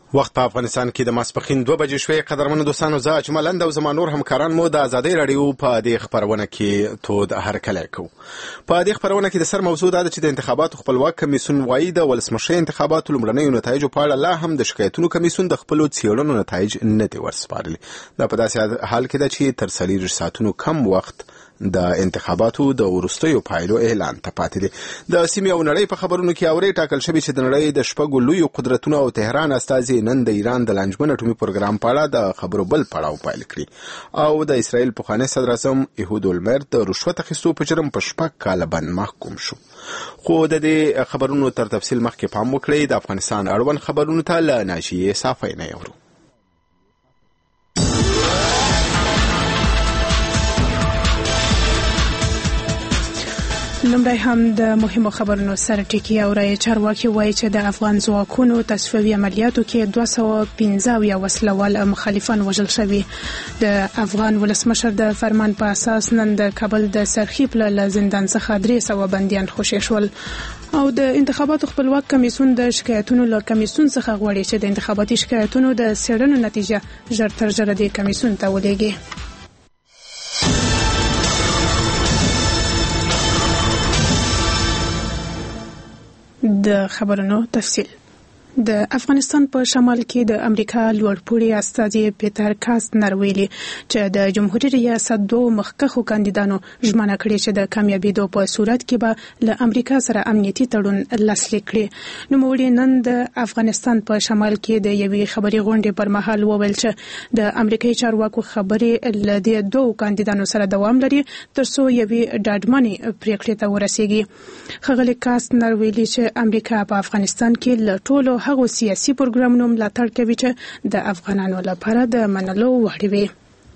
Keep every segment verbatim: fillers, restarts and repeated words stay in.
وخت په افغانستان کې د ماسپښین دوه بجې شوې. قدرمنو دوستانو، زه اجمل او زما نور همکاران مو د ازادۍ راډیو په دې خبرونه کې تود هرکلی کوو. په دې خبرونه کې د سر موضوع دا ده چې د انتخاباتو خپلواک کمیسیون وایي د ولسمشر انتخاباتو لومړنیو نتایجو په اړه لا هم د شکایتونو کمیسیون د خپلو څېړنو نتایج نه دي ورسپارلي. دا په داسې حال کې ده چې تر څلور ساعتونو کم وخت د انتخاباتو د وروستیو پایلو اعلان ته پاتې دي. د سیمې او نړۍ په خبرونو کې اوري ټاکل شوی چې د نړۍ د شپږو لویو قدرتونو او تهران استازي نن د ایران د لانجمن اټومي پروګرام په اړه د خبرو بل پړاو پیل کړي او د اسرائیل پخوانی صدر اعظم ایهود اولمرت د رشوت اخیستو په جرم په شپږ کاله بند محکوم شو. خو د دې خبرونو تر تفصیل مخکې پام وکړئ. د افغانستان اړوند خبرونو ته له ناشیې صافی نه اورو. لومړی هم د مهمو خبرونو سره ټکی اوري. چارواکي وایي چې د افغان ځواکونو تصفیوي عملیاتو کې دوه سوه پنځه اویا وسلوال مخالفان وژل شوي. د افغان ولسمشر د فرمان په اساس نن د کابل د سرخی پله له زندان څخه درې سوه بندیان خوشي شول. او د انتخاباتو خپلواک کمیسیون د شکایتونو له کمیسیون څخه غواړي چې د انتخاباتي شکایتونو د څېړنو نتیجه ژر تر ژره د کمیسیون ته ولېږي. د خبرونو تفصیل. د افغانستان په شمال کې د امریکا لوړپوړي استازي پیټر کاستنر ویلي چې د جمهوریت ریاست دوه مخکښو کاندیدانو ژمنه کړې چې د کامیابیدو په صورت کې به له امریکا سره امنیتي تړون لاسلیک کړي. نوموړي نن د افغانستان په شمال کې د یوې خبري غونډې پر مهال وویل چې د امریکایي چارواکو خبرې له دې دوه کاندیدانو سره دوام لري ترڅو یوې ډاډمنې پریکړې ته ورسیږي. ښاغلي کاستنر ویلي چې امریکا په افغانستان کې له ټولو هغه سیاسي پروګرامونو ملاتړ کوي چې د افغانانو لپاره د منلو وړ وي.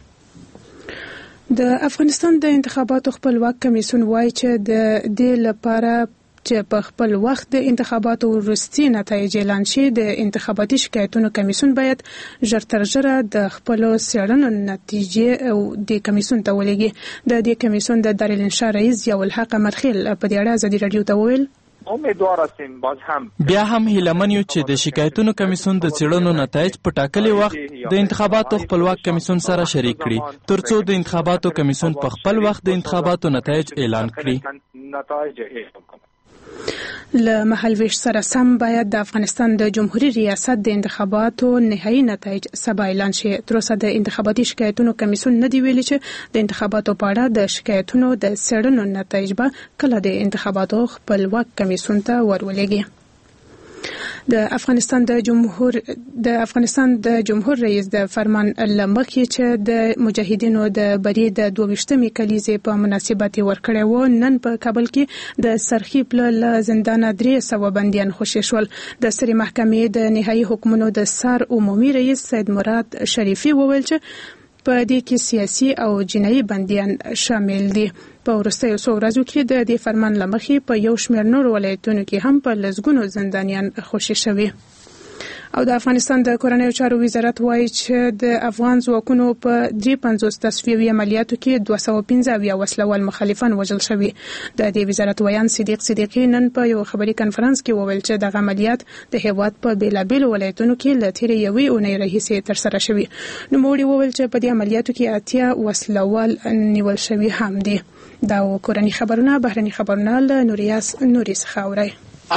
د افغانستان د انتخاباتو خپلواک کمیسیون وایي چې د دې لپاره چې په خپل وخت د انتخاباتو وروستي نتایج اعلان شي، د انتخاباتي شکایتونو کمیسیون باید ژر تر ژره د خپلو څېړنو نتیجې او د کمیسیون ته ولېږي. د دې کمیسیون د دارالانشا رئیس ضیاءالحق مرخیل په دې اړه ازادي راډیو ته وویل امیدوار هستیم باز هم بیا هم هیلمن یو چې د شکایتونو کمیسیون د څېړنو نتایج په ټاکلي وخت د انتخاباتو خپلواک کمیسیون سره شریک کړي ترڅو د انتخاباتو کمیسیون په خپل وخت د انتخاباتو نتایج اعلان کړي. له مهالویش سره سم باید د افغانستان د جمهوریت ریاست د انتخاباتو نهایی نتایج سبا اعلان شي. تر اوسه د انتخاباتي شکایتونو کمیسیون نه دی ویلي چې د انتخاباتو په اړه د شکایتونو د څېړنو نتایج به کله د انتخاباتو خپلواک کمیسیون ته ورولېږي. د افغانستان د جمهور د افغانستان د جمهور رئیس د فرمان لمخې چې د مجاهدینو د بری د دوه ویشتمې کلیزې په مناسبت ورکړی و، نن په کابل کې د سرخی پله له زندانه درې سوه بندیان خوشي شول. د سترې محکمې د نهایي حکمونو د سر عمومي رئیس سید مراد شریفي وویل چې په دې کې سیاسي او جنایي بندیان شامل دي. په وروستیو څو ورځو کې د دې فرمان له مخې په یو شمېر نورو ولایتونو کې هم په لسګونو زندانیان خوشي شوي. او د افغانستان د کورنیو چارو وزارت وایي چې د افغان ځواکونو په درې پنځوس تصفیوي عملیاتو کې دوه سوه پنځه اویا وسلوال مخالفان وژل شوي. د دې وزارت ویان صدیق صدیقي نن په یو خبري کنفرانس کې وویل چې دغه عملیات د هیواد په بیلابیلو ولایتونو کې له تېرې یوې اونۍ راهیسې ترسره شوي. نوموړي وویل چې په دې عملیاتو کې اتیا وسلوال نیول شوي هم دي. دا کورني خبرونه بهرني خبرونه له نوریاس نوري څخه اورئ.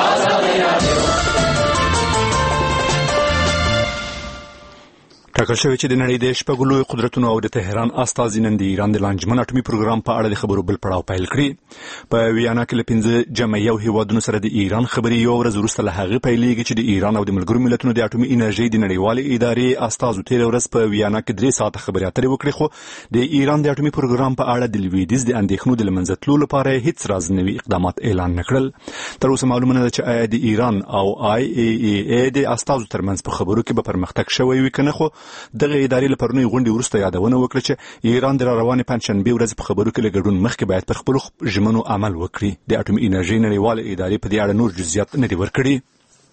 ټاکل شوی چې د نړۍ د شپږو لویو قدرتونو او د تهران استازي نن د ایران د لانجمن اټومي پروګرام په اړه د خبرو بل پړاو پیل کړي. په ویانا کې له پنځه جمع یو هیوادونو سره د ایران خبرې یو ورځ وروسته له هغې پیلېږي چې د ایران او د ملګرو ملتونو د اټومي انرژۍ د نړیوالې ادارې استازو تېره ورځ په ویانا کې درې ساعته خبرې اترې وکړې، خو د ایران د اټومي پروګرام په اړه د لویدیځ د اندېښنو د له منځه تلو لپاره هیڅ رازنوي اقدامات اعلان نه کړل. تر اوسه معلومه نه ده چې آیا د ایران او آی ای ای ای د استازو ترمنځ په خبرو کې به پرمختګ شوی وي که نه، خو دغه ادارې له پرونۍ غونډې وروسته یادونه وکړه چې ایران د راروانې پنجشنبې ورځې په خبرو کې له ګډون مخکې باید پر خپلو ژمنو عمل وکړي. د اټومي انرژۍ نړیواله ادارې په دې اړه نور جزئیات نه دي ورکړي.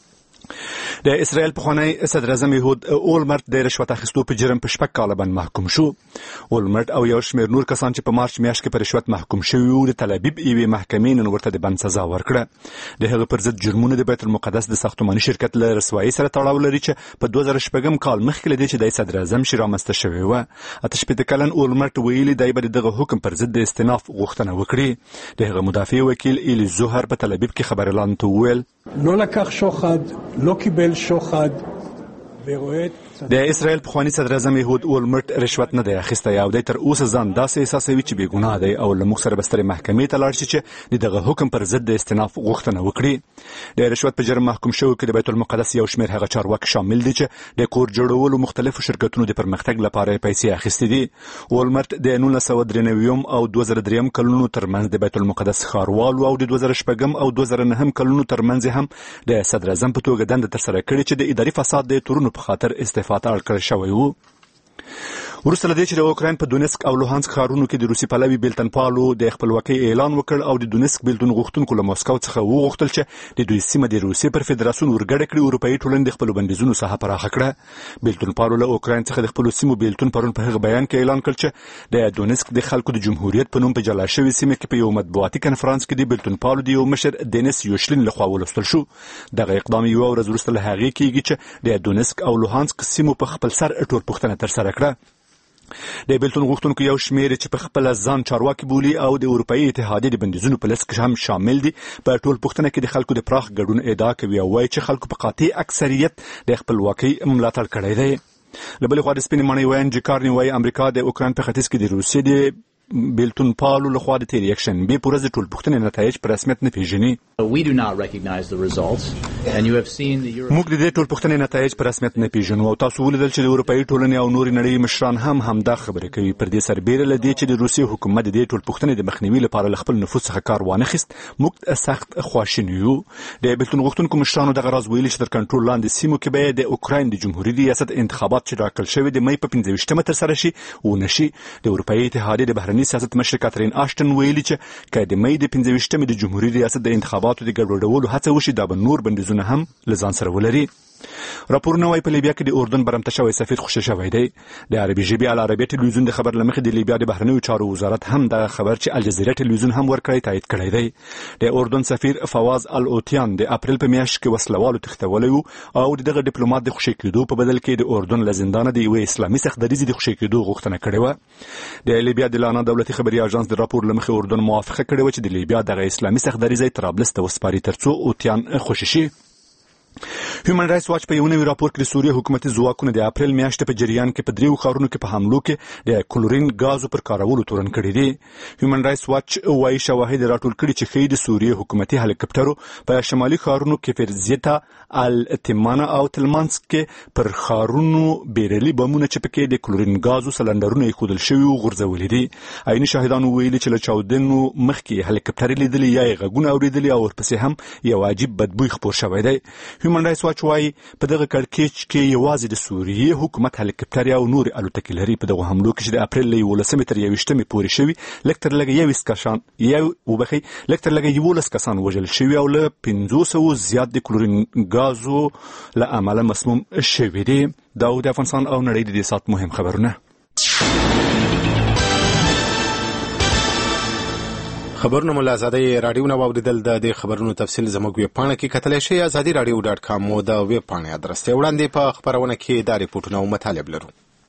د اسرائیل پخوانی صدر اعظم یهود اولمرت د رشوت اخیستو په جرم په شپږ کاله باندې محکوم شو. اولمرت او یو شمېر نور کسان چې په مارچ میاشت کې په رشوت محکوم شوي وو د تل ابیب یوې محکمې نن ورته د بند سزا ورکړه. د هغه پر ضد جرمونه د بیت المقدس د ساختماني شرکت له رسوایي سره تړاو لري چې په دوه زره شپږم کال مخکې له دې چې د صدر اعظم شي رامنځته شوی و. اته شپېته کلن اولمرت ویلي دی به دغه حکم پر ضد د استئناف غوښتنه وکړي. د هغه مدافع وکیل ایلی زوهر په تل ابیب کې خبريالانو ته وویل לא לקח שוחד, לא קיבל שוחד ורואה د اسرائیل پخوانی صدر اعظم یهود اولمرت رشوت نه دی اخیستی او د تر اوسه ځان داسې احساسوي چې بې ګناه دی او له موږ سره به سترې محکمې ته لاړ شي چې د دغه حکم پر ضد د استئناف غوښتنه وکړي. د رشوت په جرم محکوم شوي کې د بیت المقدس یو شمېر هغه چارواکي شامل دي چې د کور جوړولو مختلفو شرکتونو د پرمختګ لپاره پیسې اخیستې دي. اولمرت د نولس سوه درې نوي او دوه زره درې کلونو ترمنځ د بیت المقدس ښاروالو او د دوه زره شپږم او دوه زره نهم کلونو ترمنځ هم د صدر اعظم په توګه دنده ترسره کړې چې د اداري فساد د تورونو په خاطر استعفا ته اړ کړی شوی و. وروسته له دې چې د اوکراین په دونسک او لوهانسک ښارونو کې د روسي پلوي بیلتنپالو د خپلواکۍ اعلان وکړ او د دونسک بیلتون غوښتونکو له مسکو څخه وغوښتل چې د دوی سیمه د روسیې پر فدراسیون ورګډه کړي. اروپایي ټولنې د خپلو بندیزونو ساحه پراخه کړه. بیلتونپالو له اوکراین څخه د خپلو سیمو بیلتون پرون په هغه بیان کې اعلان کړ چې د دونسک د خلکو د جمهوریت په نوم په جلا شوې سیمه کې په یو مطبوعاتي کنفرانس کې د بیلتونپالو د یو مشر دینیس یوشلین لخوا ولوستل شو. دغه اقدام یو ورځ وروسته له هغې کېږي چې د دونسک او لوهانسک سیمو په خپل سر ټول پوښتنه ترسره کړه. د بیلتون غوښتونکو یو شمېر چې په خپل ځان چارواکي بولي او د اروپایي اتحادیې د بندیزونو په لست کې هم شامل دي په ټول پوښتنه کې د خلکو د پراخ ګډون ادعا کوي او وایي چې خلکو په قاطع اکثریت د خپلواکۍ ملاتړ کړی دی. له بلې خوا د سپینې ماڼۍ ویاند جکارني وایي امریکا د اوکراین په ختیځ کې د روسیې د بیلتون پالو لخوا د تیر یک شنبې په ورځ د ټول پوښتنې نتایج په رسمیت نه پیژني. موږ د دې ټول پوښتنې نتایج په رسمیت نه پیژنو او تاسو ولیدل چې د اروپایي ټولنې او نورې نړۍ مشران هم همدا خبرې کوي. پر دې سربیره له دې چې د روسیې حکومت د دې ټول پوښتنې د مخنیوي لپاره له خپل نفوذ څخه کار وانخیست موږ سخت خواشیني یو. د بیلتون غوښتونکو مشرانو دغه راز ویلي چې تر کنټرول لاندې سیمو کې به د اوکراین د جمهوریت ریاست انتخابات چې راکړل شوي د مې په پنځه ویشتمه ترسره شي ونه شي. د اروپایي اتحادیې د بهرني سیاست مشر کاترین آشټن ویلي چې که د مې د پنځه ویشتمې د جمهوریت ریاست د انتخاباتو د ګډوډولو هڅه وشي دا به نور بندیزونه هم له ځان سره ولري. راپورونه وايي په لیبیا کې د اردن برمته شوی سفیر خوشی شوی دی. د عربي ژبې العربیه ټلویزیون د خبر لمخې د لیبیا د بهرنیو چارو وزارت هم د خبر چې الجزیره ټلویزیون هم ورکړی تایید کړی دی. د اردن سفیر فواز الوتیان د اپریل په میاشت کې وسلوالو تښتولی و او دغه ډیپلوماټ د خوشی کېدو په بدل کې د اردن له زندانه د یوې اسلامي سختدریزې د خوشی کېدو غوښتنه کړې وه. د لیبیا د لانا دولتي خبري اژانس د راپور لمخې اردن موافقه کړې و چې د لیبیا دغه اسلامي سختدریزې طرابلس ته وسپاري ترڅو اوتیان خوشی شي. هیومن رایټس واچ په یو نوي راپور کې د سوریې حکومتي ځواکونو د اپریل میاشتې په جریان کې په دریو ښارونو کې په حملو کې د کلورین غازو پر کارولو تورن کړی دی. هیومن رایټس واچ وايي شواهد راټول کړي چې ښیي د سوریې حکومتي هلیکاپټرو په شمالي ښارونو کې فرزیتا التمانه او تلمانسک کې پر ښارونو بیرلي بمونه چې پکې د کلورین غازو سلندرونه ایښودل شوي او غورځولي دي. عیني شاهدانو ویلي چې له چاودنو مخکې هلیکاپټر لیدلي یا غږونه اوریدلي او ورپسې هم یو عجیب بدبوی خپور شوی دی. هیومن رایټس واچ وايي په دغه کړکېچ کې یوازې د سوریې حکومت هلیکاپټر او نور الوتکې لري. په دغه حملو کې چې د اپریل له یولسمې تر یوویشتمې پورې شوي لږ تر لږه یوویشت کسان یو وبخي لږ تر لږه یولس کسان وژل شوي او له پنځو سوو زیات د کلورین غازو له امله مسموم شوي دي. دا د افغانستان او نړۍ د دې سات مهم خبرونه. خبرونه مو له ازادۍ راډیو نه واوریدل. د دې خبرونو تفصیل زموږ ویب پاڼه کې کتلی شئ. ازادي راډیو ډاټ کام مو د ویب پاڼې ادرس دی. وړاندې په خبرونه کې دا ریپورټونه او مطالب لرو.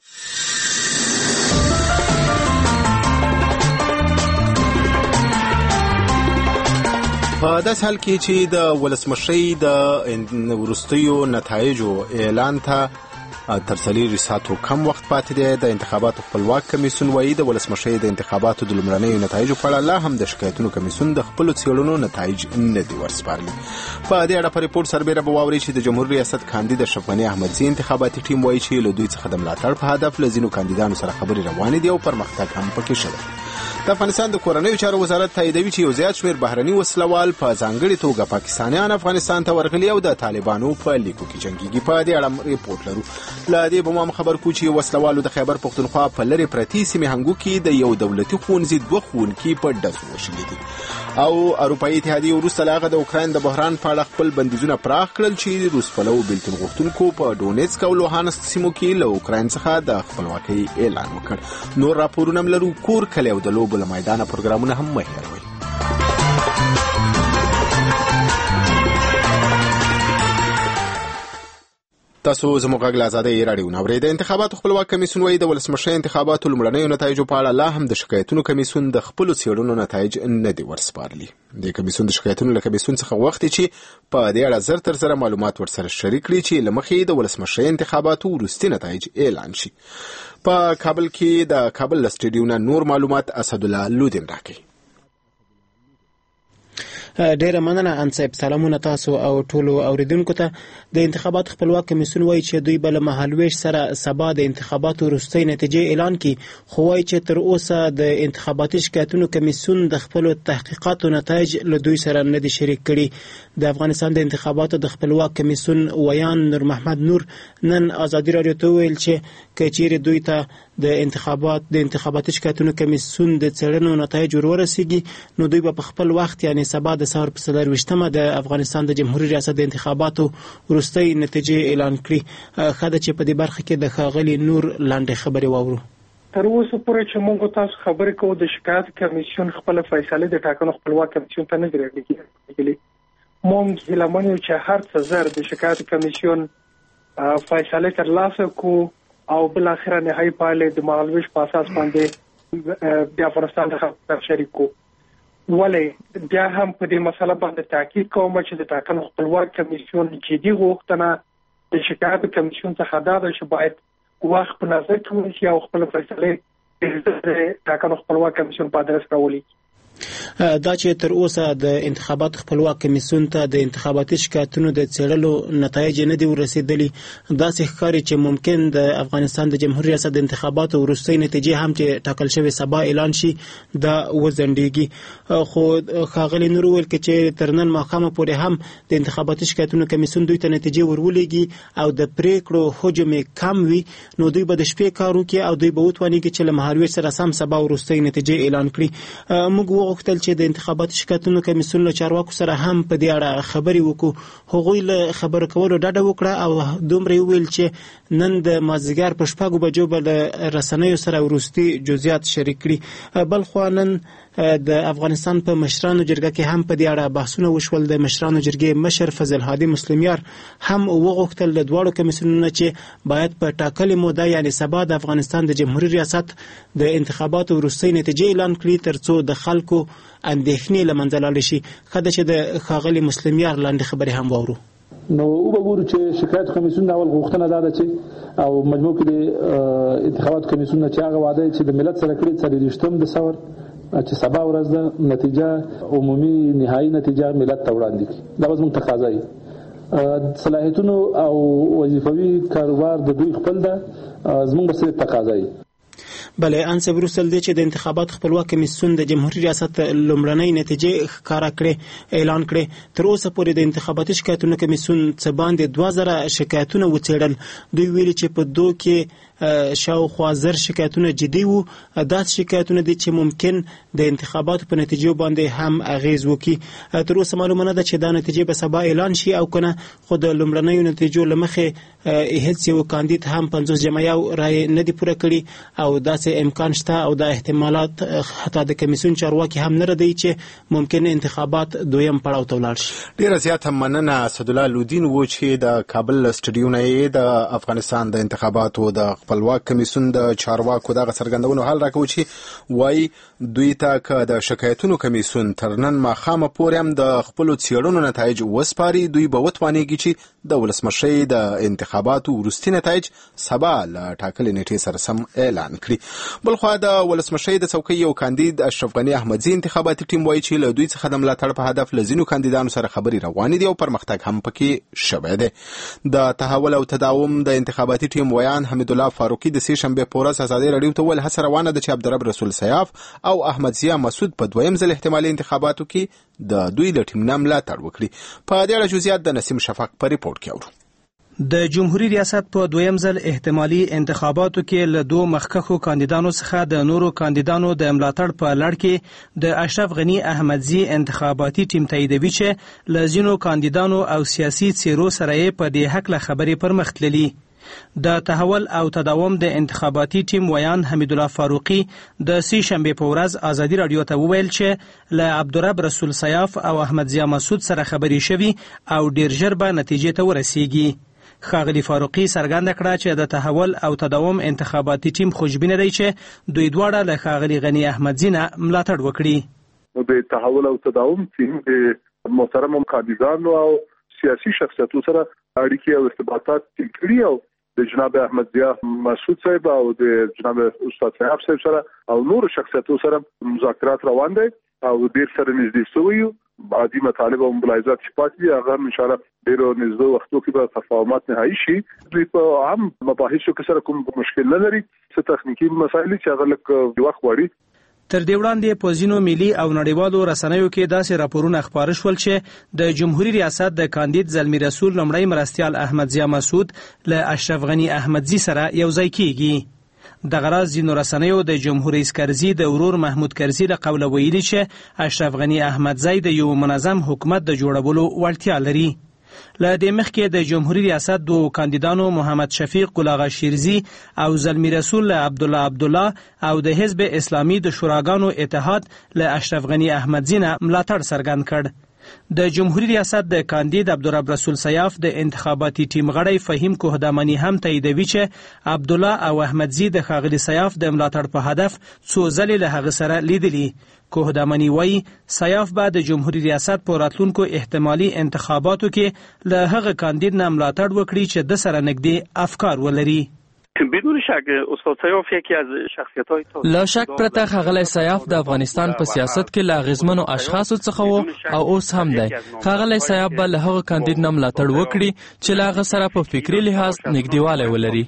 په داس حال کې چې د ولسمشرۍ د وروستیو نتایجو اعلان ته تر څلورو ساعتو کم وخت پاتې دی. د انتخاباتو خپلواک کمیسیون وایي د ولسمشرۍ د انتخاباتو د لومړنیو نتایجو په اړه لا هم د شکایتونو کمیسیون د خپلو څېړنو نتایج نه دي ورسپارلي. په دې اړه په ریپورټ سربیره به واورئ چې د جمهور ریاست کاندید اشرف غني احمدزي انتخاباتي ټیم وایي چې له دوی څخه د ملاتړ په هدف له ځینو کاندیدانو سره خبرې روانې دي او پرمختګ هم پکې شوی. د افغانستان د کورنیو چارو وزارت تاییدوي چې یو زیات شمېر بهرني وسلوال په ځانګړې توګه پاکستانیان افغانستان ته ورغلي او د طالبانو په لیکو کې جنګيږي. په دې اړه ریپورت لرو. له دې به مو خبر کو چې وسلوالو د خیبر پختونخوا په لرې پرتې سیمې هنګو کې د یو دولتي ښوونځي دوه ښوونکي په ډزو وشلي دي. او اروپایي اتحادیې وروسته له هغه د اوکراین د بحران په اړه خپل بندیزونه پراخ کړل چې روس پلو بېلتون غوښتونکو په ډونیټسک او لوهانسک سیمو کې له اوکراین څخه د خپلواکۍ اعلان وکړ. نور راپورونه هم لرو. کور کلی او د لوبو له میدانه پروګرامونه هم مه هېروئ. تاسو زموږ غږ له ازادۍ راډیو نه اورئ. د انتخاباتو خپلواک کمیسیون وايي د ولسمشر انتخاباتو لومړنیو نتایجو په اړه لا هم د شکایتونو کمیسیون د خپلو څېړنو نتایج نه دي ورسپارلي. د کمیسیون د شکایتونو له کمیسیون څخه غوښتي چې په دې اړه زر تر زره معلومات ورسره شریک کړي چې له مخې د ولسمشر انتخاباتو وروستي نتایج اعلان شي. په کابل کې د کابل له سټډیو نه نور معلومات اسدالله لودین راکوي. ډیره مننه انصب. سلامونه تاسو او ټولو اوریدونکو ته. د انتخابات خپلواک کمیسیون وایي چې دوی بل مهالويش سره سبا د انتخاباتو وروستۍ نتیجې اعلان کړي، خو وایي چې تر اوسه د انتخاباتي شکایتونو کمیسیون د خپل تحقیقاتو نتایج له دوی سره نه دي شریک کړي. د افغانستان د انتخاباتو د خپلواک کمیسیون ویان نور محمد نور نن ازادي رادیو ته ویل چې کچېره دوی ته د انتخابات د انتخاباتي شکایتونو کمیسیون د څېړنو نتایج ورورسیږي، نو دوی په خپل وخت یعنی سبا د سهار په څلور ویشتمه د افغانستان د جمهوریت ریاست د انتخاباتو وروستۍ نتیجې اعلان کړي. خاله چې په دې برخه کې د ښاغلي نور لاندې خبرې واورو. تر اوسه پورې چې موږ تاسو خبرې کوو د شکایت کمیسیون خپل فیصله د ټاکنو خپلواک کمیسیون ته نه دی راغلي. موږ هیله منو چې هر څه زر د شکایت کمیسیون فیصله ترلاسه کو او بل اخر نهایی پایلې د مهالويش په اساس باندې د افغانستان د شریکو. ولی بیا هم په دې مسله باندې تاکید کوم چې د ټاکنو خپلواک کمیسیون چې دی غوښتنه د شکایت کمیسیون څخه دا ده چې باید وخت په نظر کې ونیسي او خپل فیصله د ټاکنو خپلواک کمیسیون په ادرس راولي. دا چې تر اوسه د انتخابات خپلواک کمیسیون ته د انتخاباتي شکایتونو د څېړلو نتایج نه دي ورسېدلي، داسې ښکاري چې ممکن د افغانستان د جمهوریت ریاست د انتخاباتو وروستۍ نتیجې هم چې ټاکل شوې سبا اعلان شي دا وځنډېږي. خو ښاغلي نور وویل چې تر نن ماښامه پورې هم د انتخاباتي شکایتونو کمیسیون دوی ته نتیجې ورولېږي او د پریکړو حجم کم وي، نو دوی به د شپې کار وکړي او دوی به وتوانېږي چې له مهالويش سره سم سبا وروستۍ نتیجې اعلان کړي. موږ غوښتل چې د انتخاباتي شکایتونو کمیسیون له چارواکو سره هم په دې اړه خبرې وکړو. هغوی له خبرو کولو ډډه وکړه او دومره ویل چې نن د مازدیګر په شپږو بجو به له رسنیو سره وروستي جزئیات شریک کړي. بل خوا نن د افغانستان په مشرانو جرګه کې هم په دې اړه بحثونه وشول. د مشرانو جرګې مشر فضل هادي مسلمیار هم وغوښتل د دواړو کمیسیونونو چې باید په ټاکلې موده یعنی سبا د افغانستان د جمهوریت ریاست د انتخاباتو وروستۍ نتیجې اعلان کړي ترڅو د خلکو اندېښنې له منځه لاړې شي. خاله چې د ښاغلي مسلمیار لاندې خبرې هم واورو. نو او وګورو چې شکایت کمیسیون اول غوښتنه ده چې او مجموع کې د انتخابات کمیسیون چې هغه وعده چې د ملت سره کړی څلور ویشتم د ثور چې سبا ورځ د نتیجه عمومي نهایی نتیجه ملت ته وړاندې کړي. دا زموږ تقاضا دی. صلاحیتونو او وظیفوي کاروبار د دوی خپل ده، زموږ سره تقاضا دی. بله انسه بروسل دی چې د انتخابات خپلواک کمیسیون د جمهوریت ریاست لومړنۍ نتیجې ښکاره کړې اعلان کړې. تر اوسه پورې د انتخاباتي شکایتونو کمیسیون څه باندې دوه زره شکایتونه وڅېړل. دوی ویلي چې په دوه کې شاوخوا زر شکایتونه جدي وو. داسې شکایتونه دي چې ممکن د انتخاباتو په نتیجو باندې هم اغیز وکړي. تر اوسه معلومه نه ده چې دا نتیجې به سبا اعلان شي او کنه، خو د لومړنیو نتیجو له مخې هیڅ یو کاندید هم پنځوس جمع یو رایې نه دي پوره کړي او داسې امکان شته او د احتمالات حتی د کمیسیون چارواکي هم نه ردی چې ممکن انتخابات دویم پړاو ته ولاړ شي. ډیره زیاته مننه اسدالله لودین و چې د کابل سټډیو نه د افغانستان د انتخاباتو د خپلواک کمیسیون د چارواکو دغه څرګندونو حال راکوي چې وای دوی ته که د شکایتونو کمیسیون تر نن ماښامه پورې هم د خپلو څېړنو نتایج وسپاري، دوی به وتوانېږي چې د ولسمشرۍ د انتخاباتو وروستي نتایج سبا له ټاکلې نیټې سره سم اعلان کړي. بلخوا د ولسمشرۍ د څوکۍ یو کاندید اشرف غني احمدزي انتخاباتي ټیم وایي چې له دوی څخه د ملاتړ په هدف له ځینو کاندیدانو سره خبرې روانې دي او پرمختګ هم پکې شوی دی. د تحول او تداوم د انتخاباتي ټیم ویان حمید الله فاروقي د سې شنبه په ورځ ازادي رادیو ته ول هڅه روانه ده چې عبدالرب رسول سیاف او احمد ضیا مسعود په دویم ځل احتمالي انتخاباتو کې د دوی له ټیم نه ملاتړ وکړي. په دې اړه جزئیات د نسیم شفق په ریپورت کې اورو. د جمهوریت ریاست په دویم ځل احتمالي انتخاباتو کې له دوه مخکښو کاندیدانو څخه د نورو کاندیدانو د ملاتړ په لړ کې د اشرف غنی احمدزي انتخاباتي ټیم تاییدوي چې له ځینو کاندیدانو او سیاسي څیرو سره یې په دې هکله خبرې پر مخ تللي. د تحول او تداوم د انتخاباتي ټیم ویان حمیدالله فاروقي د سې شنبې په ورځ ازادي رادیو ته وویل چې له عبدالرب رسول سیاف او احمد ضیا مسعود سره خبرې شوي او ډیر ژر به نتیجې ته ورسیږي. ښاغلي فاروقي څرګنده کړه چې د تحول او تداوم انتخاباتي ټیم خوشبینه دی چې دوی دواړه له ښاغلي غني احمدزي نه ملاتړ وکړي. د تحول او تداوم ټیم د محترم کاندیدانو او سیاسي شخصیتونو سره اړیکې او ارتباطات ټینګ کړي او د جناب احمد ضیا مسعود صاحب او د جناب استاد صاحب صاحب سره او نور شخصیتونو سره مذاکرات روان دي او ډیر سره نږدې شوی بعضی مطالب او مبارزات چې پاتې دي هغه ان شاء الله ډیرو نږدې وختو کې به تفاهمات نهایی شي. دوی په عام مباحثو کې سره کوم مشکل نه لري، څه تخنیکی مسایل چې هغه لکه وخت غواړي. تر دې وړاندې په ځینو ملي او نړیوالو رسنیو کې داسې راپورونه خپاره شول چې د جمهوریت ریاست د کاندید زلمی رسول لومړی مرستیال احمد ضیا مسعود له اشرف غنی احمدزي سره یوځای کیږي. د غراز ځینو رسنیو د جمهور رئیس کرزي د ورور محمود کرزي له قوله ویلي چې اشرف غنی احمدزي د یو منظم حکومت د جوړولو وړتیا لري. له دې مخکې د جمهوریت ریاست دوه کاندیدانو محمد شفیق ګل اغا شیرزي او زلمی رسول عبدالله عبدالله او د حزب اسلامي د شوراګانو اتحاد له اشرف غنی احمدزي نه ملاتړ څرګند کړ. د جمهوریت ریاست د کاندید عبدالرب رسول سیاف د انتخاباتي ټیم غړی فهیم کوهدامني هم تاییدوي چې عبدالله او احمدزي د ښاغلي سیاف د ملاتړ په هدف څو ځلې له هغه سره لیدلي. کوهدامني وایي سیاف به د جمهوریت ریاست په راتلونکو احتمالي انتخاباتو کې له هغه کاندید نه ملاتړ وکړي چې د سره نږدې افکار ولري. بدون شک استاد سیاف یکی از شخصیت‌های لا شک پرته ښاغلی سیاف د افغانستان په سیاست کې له اغیزمنو اشخاصو څخه وو او اوس هم دی. ښاغلی سیاف به له هغه کاندید نه ملاتړ وکړي چې له هغه سره په فکري لحاظ نږدېوالی ولري.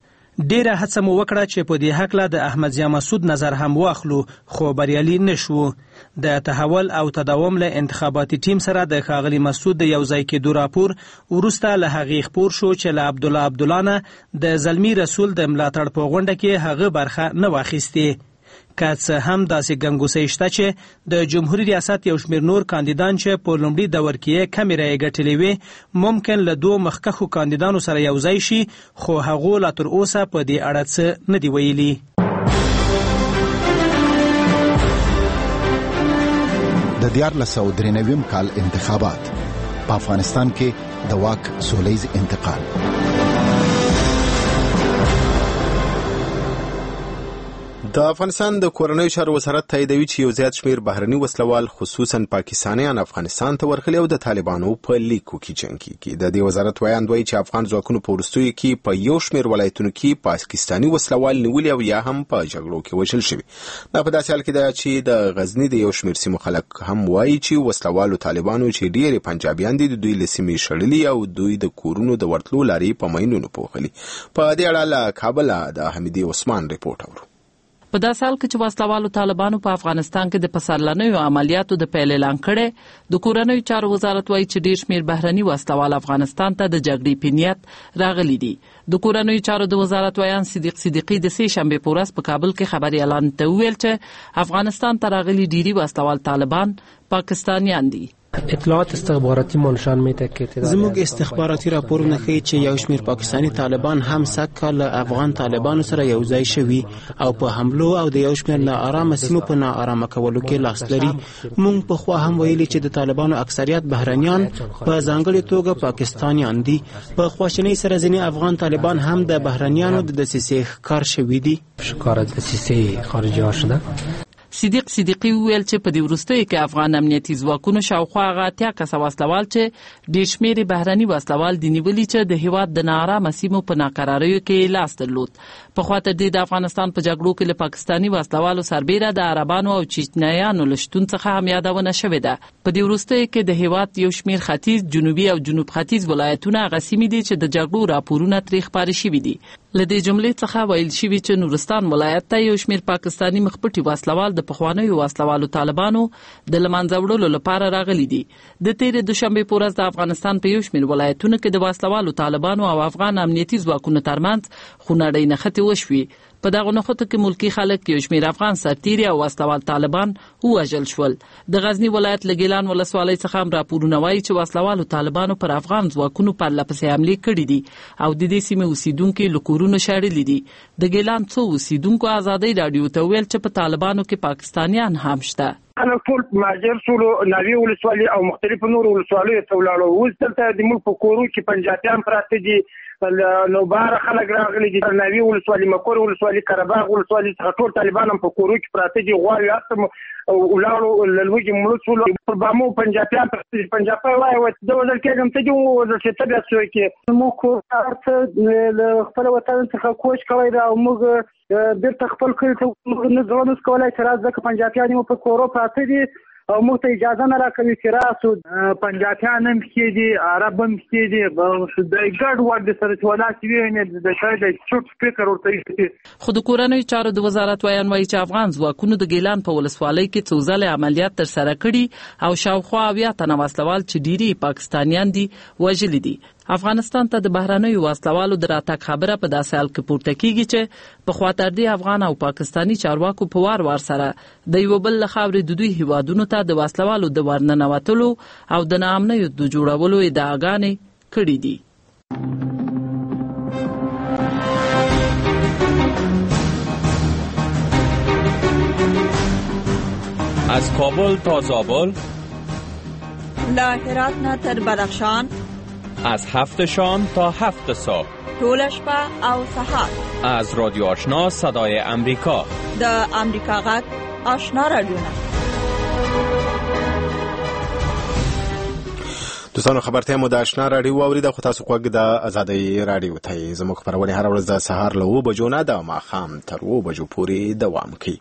ډیره هڅه مو وکړه چې په دې هکله د احمد ضیا مسعود نظر هم واخلو خو بریالي نشو. د تحول او تداوم له انتخاباتي ټیم سره د ښاغلي مسعود د یوځای کېدو راپور وروسته له هغې خپور شو چې له عبدالله عبدالله نه د زلمي رسول د ملاتړ په غونډه کې هغه برخه نه واخیستې. که څه هم داسې ګنګوسې شته چې د جمهوریت ریاست یو شمېر نور کاندیدان چې په لومړي دور کې کمې رایې ګټلې وې ممکن له دوه مخکښو کاندیدانو سره یوځای شي خو هغو لا تر اوسه په دې اړه څه نه دي ویلي. د دیارلس سوه درې نوي کال انتخابات په افغانستان کې د واک سولیز انتقال. د افغانستان د کورنیو چارو وزارت تاییدوي چې یو زیات شمیر بهرني وسلوال خصوصا پاکستانیان افغانستان ته ورغلي او د طالبانو په لیکو کې جنګ کیږي. د دې وزارت ویاند وایي چې افغان ځواکونو په وروستیو کې په یو شمیر ولایتونو کې پاکستاني وسلوال نیولي او یا هم په جګړو کې وژل شوي. دا په داسې حال کې ده چې د غزني د یو شمیر سیمو خلک هم وایي چې وسلوالو طالبانو چې ډېری پنجابیان دي د دوی له سیمې شړلي او دوی د کورونو د ورتلو لارې په ماینونو پوښلي. په دې اړه له کابل د حمیدي عثمان ریپورت اورو. په داسې حال کې چې وسلوالو طالبانو په افغانستان کې د پسرلنیو عملیاتو د پیل اعلان کړی، د کورنیو چارو وزارت وایي چې ډېر شمېر بهرني وسلوال افغانستان ته د جګړې په نیت راغلي دي. د کورنیو چارو د وزارت ویان صدیق صدیقي د سې شنبې په ورځ په کابل کې خبري اعلان ته وویل چې افغانستان ته راغلي ډېری وسلوال طالبان پاکستانیان دي. اطلاعات استخباراتي نشان میده که زموږ استخباراتي راپورونه ښیي چې یو شمېر پاکستاني طالبان هم سږ کال له افغان طالبانو سره یو ځای شوي او په حملو او د یو شمېر ناارامه سیمو په ناارامه کولو کې لاس لري. موږ پخوا هم ویلي چې د طالبانو اکثریت بهرنیان په ځانګړې توګه پاکستانیان دي. په خواشینۍ سره ځینې افغان طالبان هم د بهرنیانو د دسیسې ښکار شوي دي. ښکار دسیسې خارجه شده. صدیق صدیقي وویل چې په دې وروستیو کې افغان امنیتي ځواکونو شاوخوا هغه اتیا کسه وسلوال چې ډېر شمېر بهرني وسلوال دي نیولي چې د هېواد د ناارامه سیمو په ناقراریو کې لاس درلود. پخوا تر دې د افغانستان په جګړو کې له پاکستاني وسلوالو سربیره د عربانو او چچنیانو له شتون څخه هم یادونه شوې ده. په دې وروستیو کې د هېواد یو شمېر ختیځ، جنوبي او جنوب ختیځ ولایتونه هغه سیمې دي چې د جګړو راپورونه ترې خپاره شوي دي. لدې جملې څخه ویل شوی چې نورستان ولایت ته یو شمېر پاکستاني مخپټي وسلوال د پخوانیو وسلوالو طالبانو د لمنځه وړلو لپاره راغلي دي. د تېرې دوشنبې په ورځ د افغانستان په یو شمېر ولایتونو کې د وسلوالو طالبانو او افغان امنیتي ځواکونو ترمنځ خونړۍ نښتې وشوې. په دغه نښتو کې ملکي خلک یو شمېر افغان سرتیري او وسلوال طالبان ووژل شول. د غزني ولایت له ګیلان ولسوالۍ څخه هم راپورونه وایي چې وسلوالو طالبانو پر افغان ځواکونو پرله پسې حملې کړي دي او د دې سیمې اوسیدونکي له کورونو شړلي دي. د ګیلان څو اوسیدونکو ازادۍ راډیو ته ویل چې په طالبانو کې پاکستانیان هم شته. انا ټول مهاجر شولو ناوی ولسوالۍ او مختلفو نورو ولسوالیو ته ولاړو. اوس دلته د ملک په کورو کې پنجابیان پراته دي، نو بار خلک راغلي دي. ناوی ولسوالۍ، مکور ولسوالۍ، قرهباغ ولسوالۍ څخه ټول طالبان هم په کورو کې پراته دي. غواړي هڅه ولاړو لوګي ملک شولو په بامو پنجابیان پراته دي. پنجابي وایي چې د وزل کېږم ته جو وزل چې ته بیا څه کې مو کو ارته خپل وطن څخه کوچ کوي دا موږ بیرته خپل کړی ته موږ نه ځوانوس کولای چې راز ځکه پنجابیان مو په کورو پراته دي او موږ ته اجازه نه راکوي چې راسو. پنجابیان هم پکې دي، عرب هم پکې دي، د ګډ وډ سره چې ولاړ وي د شاید چوټ فکر ورته. خو د کورنیو چارو د وزارت ویان وایي چې افغان ځواکونو د ګیلان په ولسوالۍ کې څو ځله عملیات ترسره کړي او شاوخوا اویا تنه وسلوال چې ډیری پاکستانیان دي وژلي دي. افغانستان ته د بهرنیو وسلوالو د راتګ خبره په داسې حال کې پورته کیږي چې په خاطر دی افغان او پاکستانی چارواکو په وار وار سره د یو بل خاورې د دوی هیوادونو ته د وسلوالو د ورننوتلو او د ناامنیو د جوړولو ادعاګانې کړې دي. از کابل تا زابل، له هرات نه تر بدخشان، از هفت شام تا هفت صبح، طول شپه او سحر، از رادیو آشنا صدای امریکا، د امریکا غږ آشنا رادیو. دوستانو خبرته مو د آشنا رادیو واوریده، خو تاسو کوګ د ازادۍ رادیو ته زموږ خبرونه هر ورځ د سهار له و بجو نه د ماښام تر و بجو پورې دوام کوي.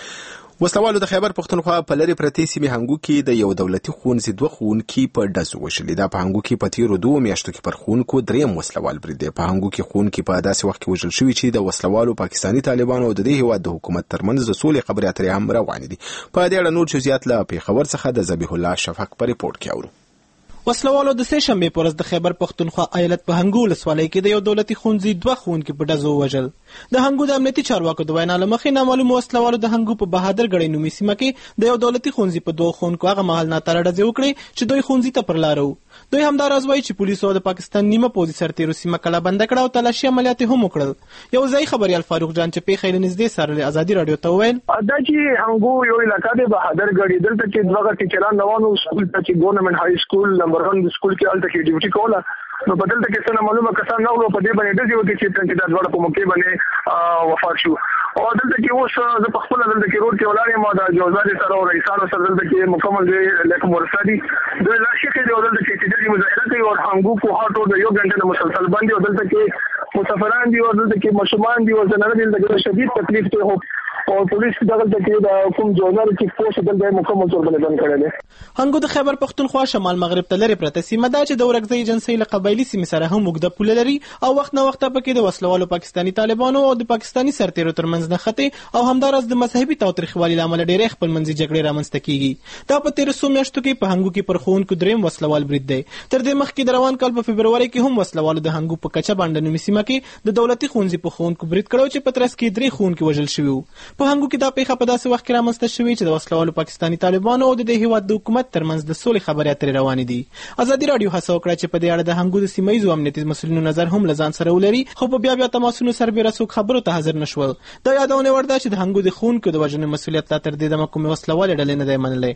وسلوالو د خیبر پښتونخوا په لری پرتی سیمې هنګو کې د یو دولتي خونځي دوه خونکي په ډزو وشلې. دا په هنګو کې په تیرو دوه میاشتو کې پر خونکو دریم وسلوال برید. په هنګو کې خونکي په داسې وخت کې وژل شوی چې د وسلوالو پاکستانی طالبانو او د دې هیواد د حکومت ترمنځ د سولې خبرې اترې هم روانې دي. په دې اړه نور جزئیات له پیښور څخه د ذبیح الله شفق په ریپورت کې اورو. وسلوالو د سه شنبه پر ورځ د خیبر پښتونخوا ایالت په هنګو ولسوالۍ کې د یو دولتي خونځي دوه خونکي په ډزو وژل. د هنګو د امنیتي چارواکو د وینا لمخې نامعلوم وسلوالو د هنګو په بهادر ګړۍ نومي سیمه کې د یو دولتي خونځي په دوه خونکو هغه مهال ناتاره ډزې وکړې چې دوی خونځي ته پر لارو. دوی همدا راز وایي چې پولیسو د پاکستان نیمه پوځي سرتیرو سیمه کلا بند کړه او تلاشي عملیات هم وکړل. یو ځای خبريال فاروق جان چې پیښې لنږدې سره ازادي رادیو ته وویل دا چې هنګو یو علاقې د بهادر ګړۍ دلته چې دغه ټیچران روانو سکول ته چې ګورنمنت های سکول نمبر ون سکول کې الته کې ډیوټي کوله، نو بدل ته کې څنګه معلومه کسان نو په دې باندې دځي وکړي چې څنګه د ډوړ په موقع باندې وفات شو. او دلته کې اوس د خپل دلته کې روډ کې ولاړې ما د جوزادي سره او رئیسانو سره دلته کې مکمل دی لکه مرسادي د لاشي کې د دلته کې چې مظاهره کوي او هنګو په هاټو د یو غنټه مسلسل باندې او دلته کې مسافران دي او دلته کې مشومان دي او زنانه دي د شدید تکلیف ته او پولیس دغه کې د کوم جوړار چې پوسټ دلته مکمل تور باندې بند کړل. هنګو د خیبر پښتونخوا شمال مغرب ته لري پرته سیمه ده چې د ورګزۍ ایجنسۍ له قبایلی سیمې سره هم وګړه پوله لري او وخت نه وخت په کې د وسلوالو پاکستانی طالبانو او د پاکستانی سرتیرو ترمنځ نښتې او همدارس د مذهبي تاوتریخوالي لامل ډېرې خپل منځي جګړې رامنځته کیږي. دا په تیر څو میاشتو کې په هنګو کې پر خونکو دریم وسلوال برید دی. تر دې مخکې د روان کال په فبرवरी کې هم وسلوالو د هنګو په کچه باندې نومي سیمه کې د دولتي خونځي په خونکو برید کړو چې په ترڅ کې درې خونکي وژل شوي. په هنګو کې دا پیښه په داسې وخت کې رامنځته شوې چې د وسلوالو پاکستانی طالبانو او د دې هیواد د حکومت ترمنځ د سولې خبرې اترې روانې دي. ازادي رادیو هڅه وکړه چې په دې اړه د هنګو د سیمه ییزو امنیتي مسؤلینو نظر هم لزان سره ولري، خو په بیا بیا تماسونو سربېره څوک خبرو ته حاضر نشول. دا یادونه ورده چې د هنګو د خونکو د وژنې مسؤلیت لا تر دې دمه کومې وسلوالې ډلې نه دی منلی.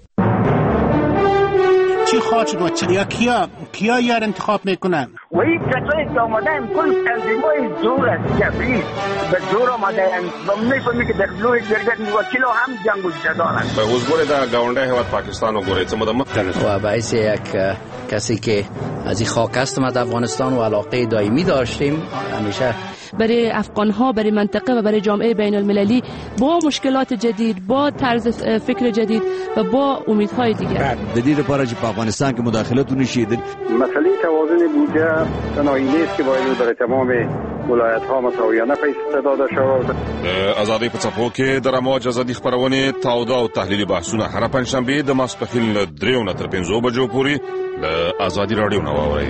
چی خواهد شد و چی کیا کیا یار انتخاب میکنن؟ و این کسایی که آمدن کل تنظیمای زور است جبری به زور آمدن و میفهمی که در جلوی جرگت وکیل هم جنگ و جدارن. به حضور در گاونده هیواد پاکستان و گوریت مدام و باعث یک کسی که از این خاک است ما در افغانستان و علاقه دائمی داشتیم همیشه برای افغان‌ها، برای منطقه و برای جامعه بین المللی با مشکلات جدید، با طرز فکر جدید و با امیدهای دیگر. دلیل برای په افغانستان که مداخلتون شید. مسئله توازن بودجه تنهایی نیست که باید برای تمام ولایت‌ها مساویانه پیسې داده شوه. د ازادۍ په څپو کې د رموج ازادي خپرونې تاوده او تحلیلي بحثونه هر پنجشنبه د ماسپښین له دریو نه تر پنځو بجو پورې د ازادي راډیو نه واورئ.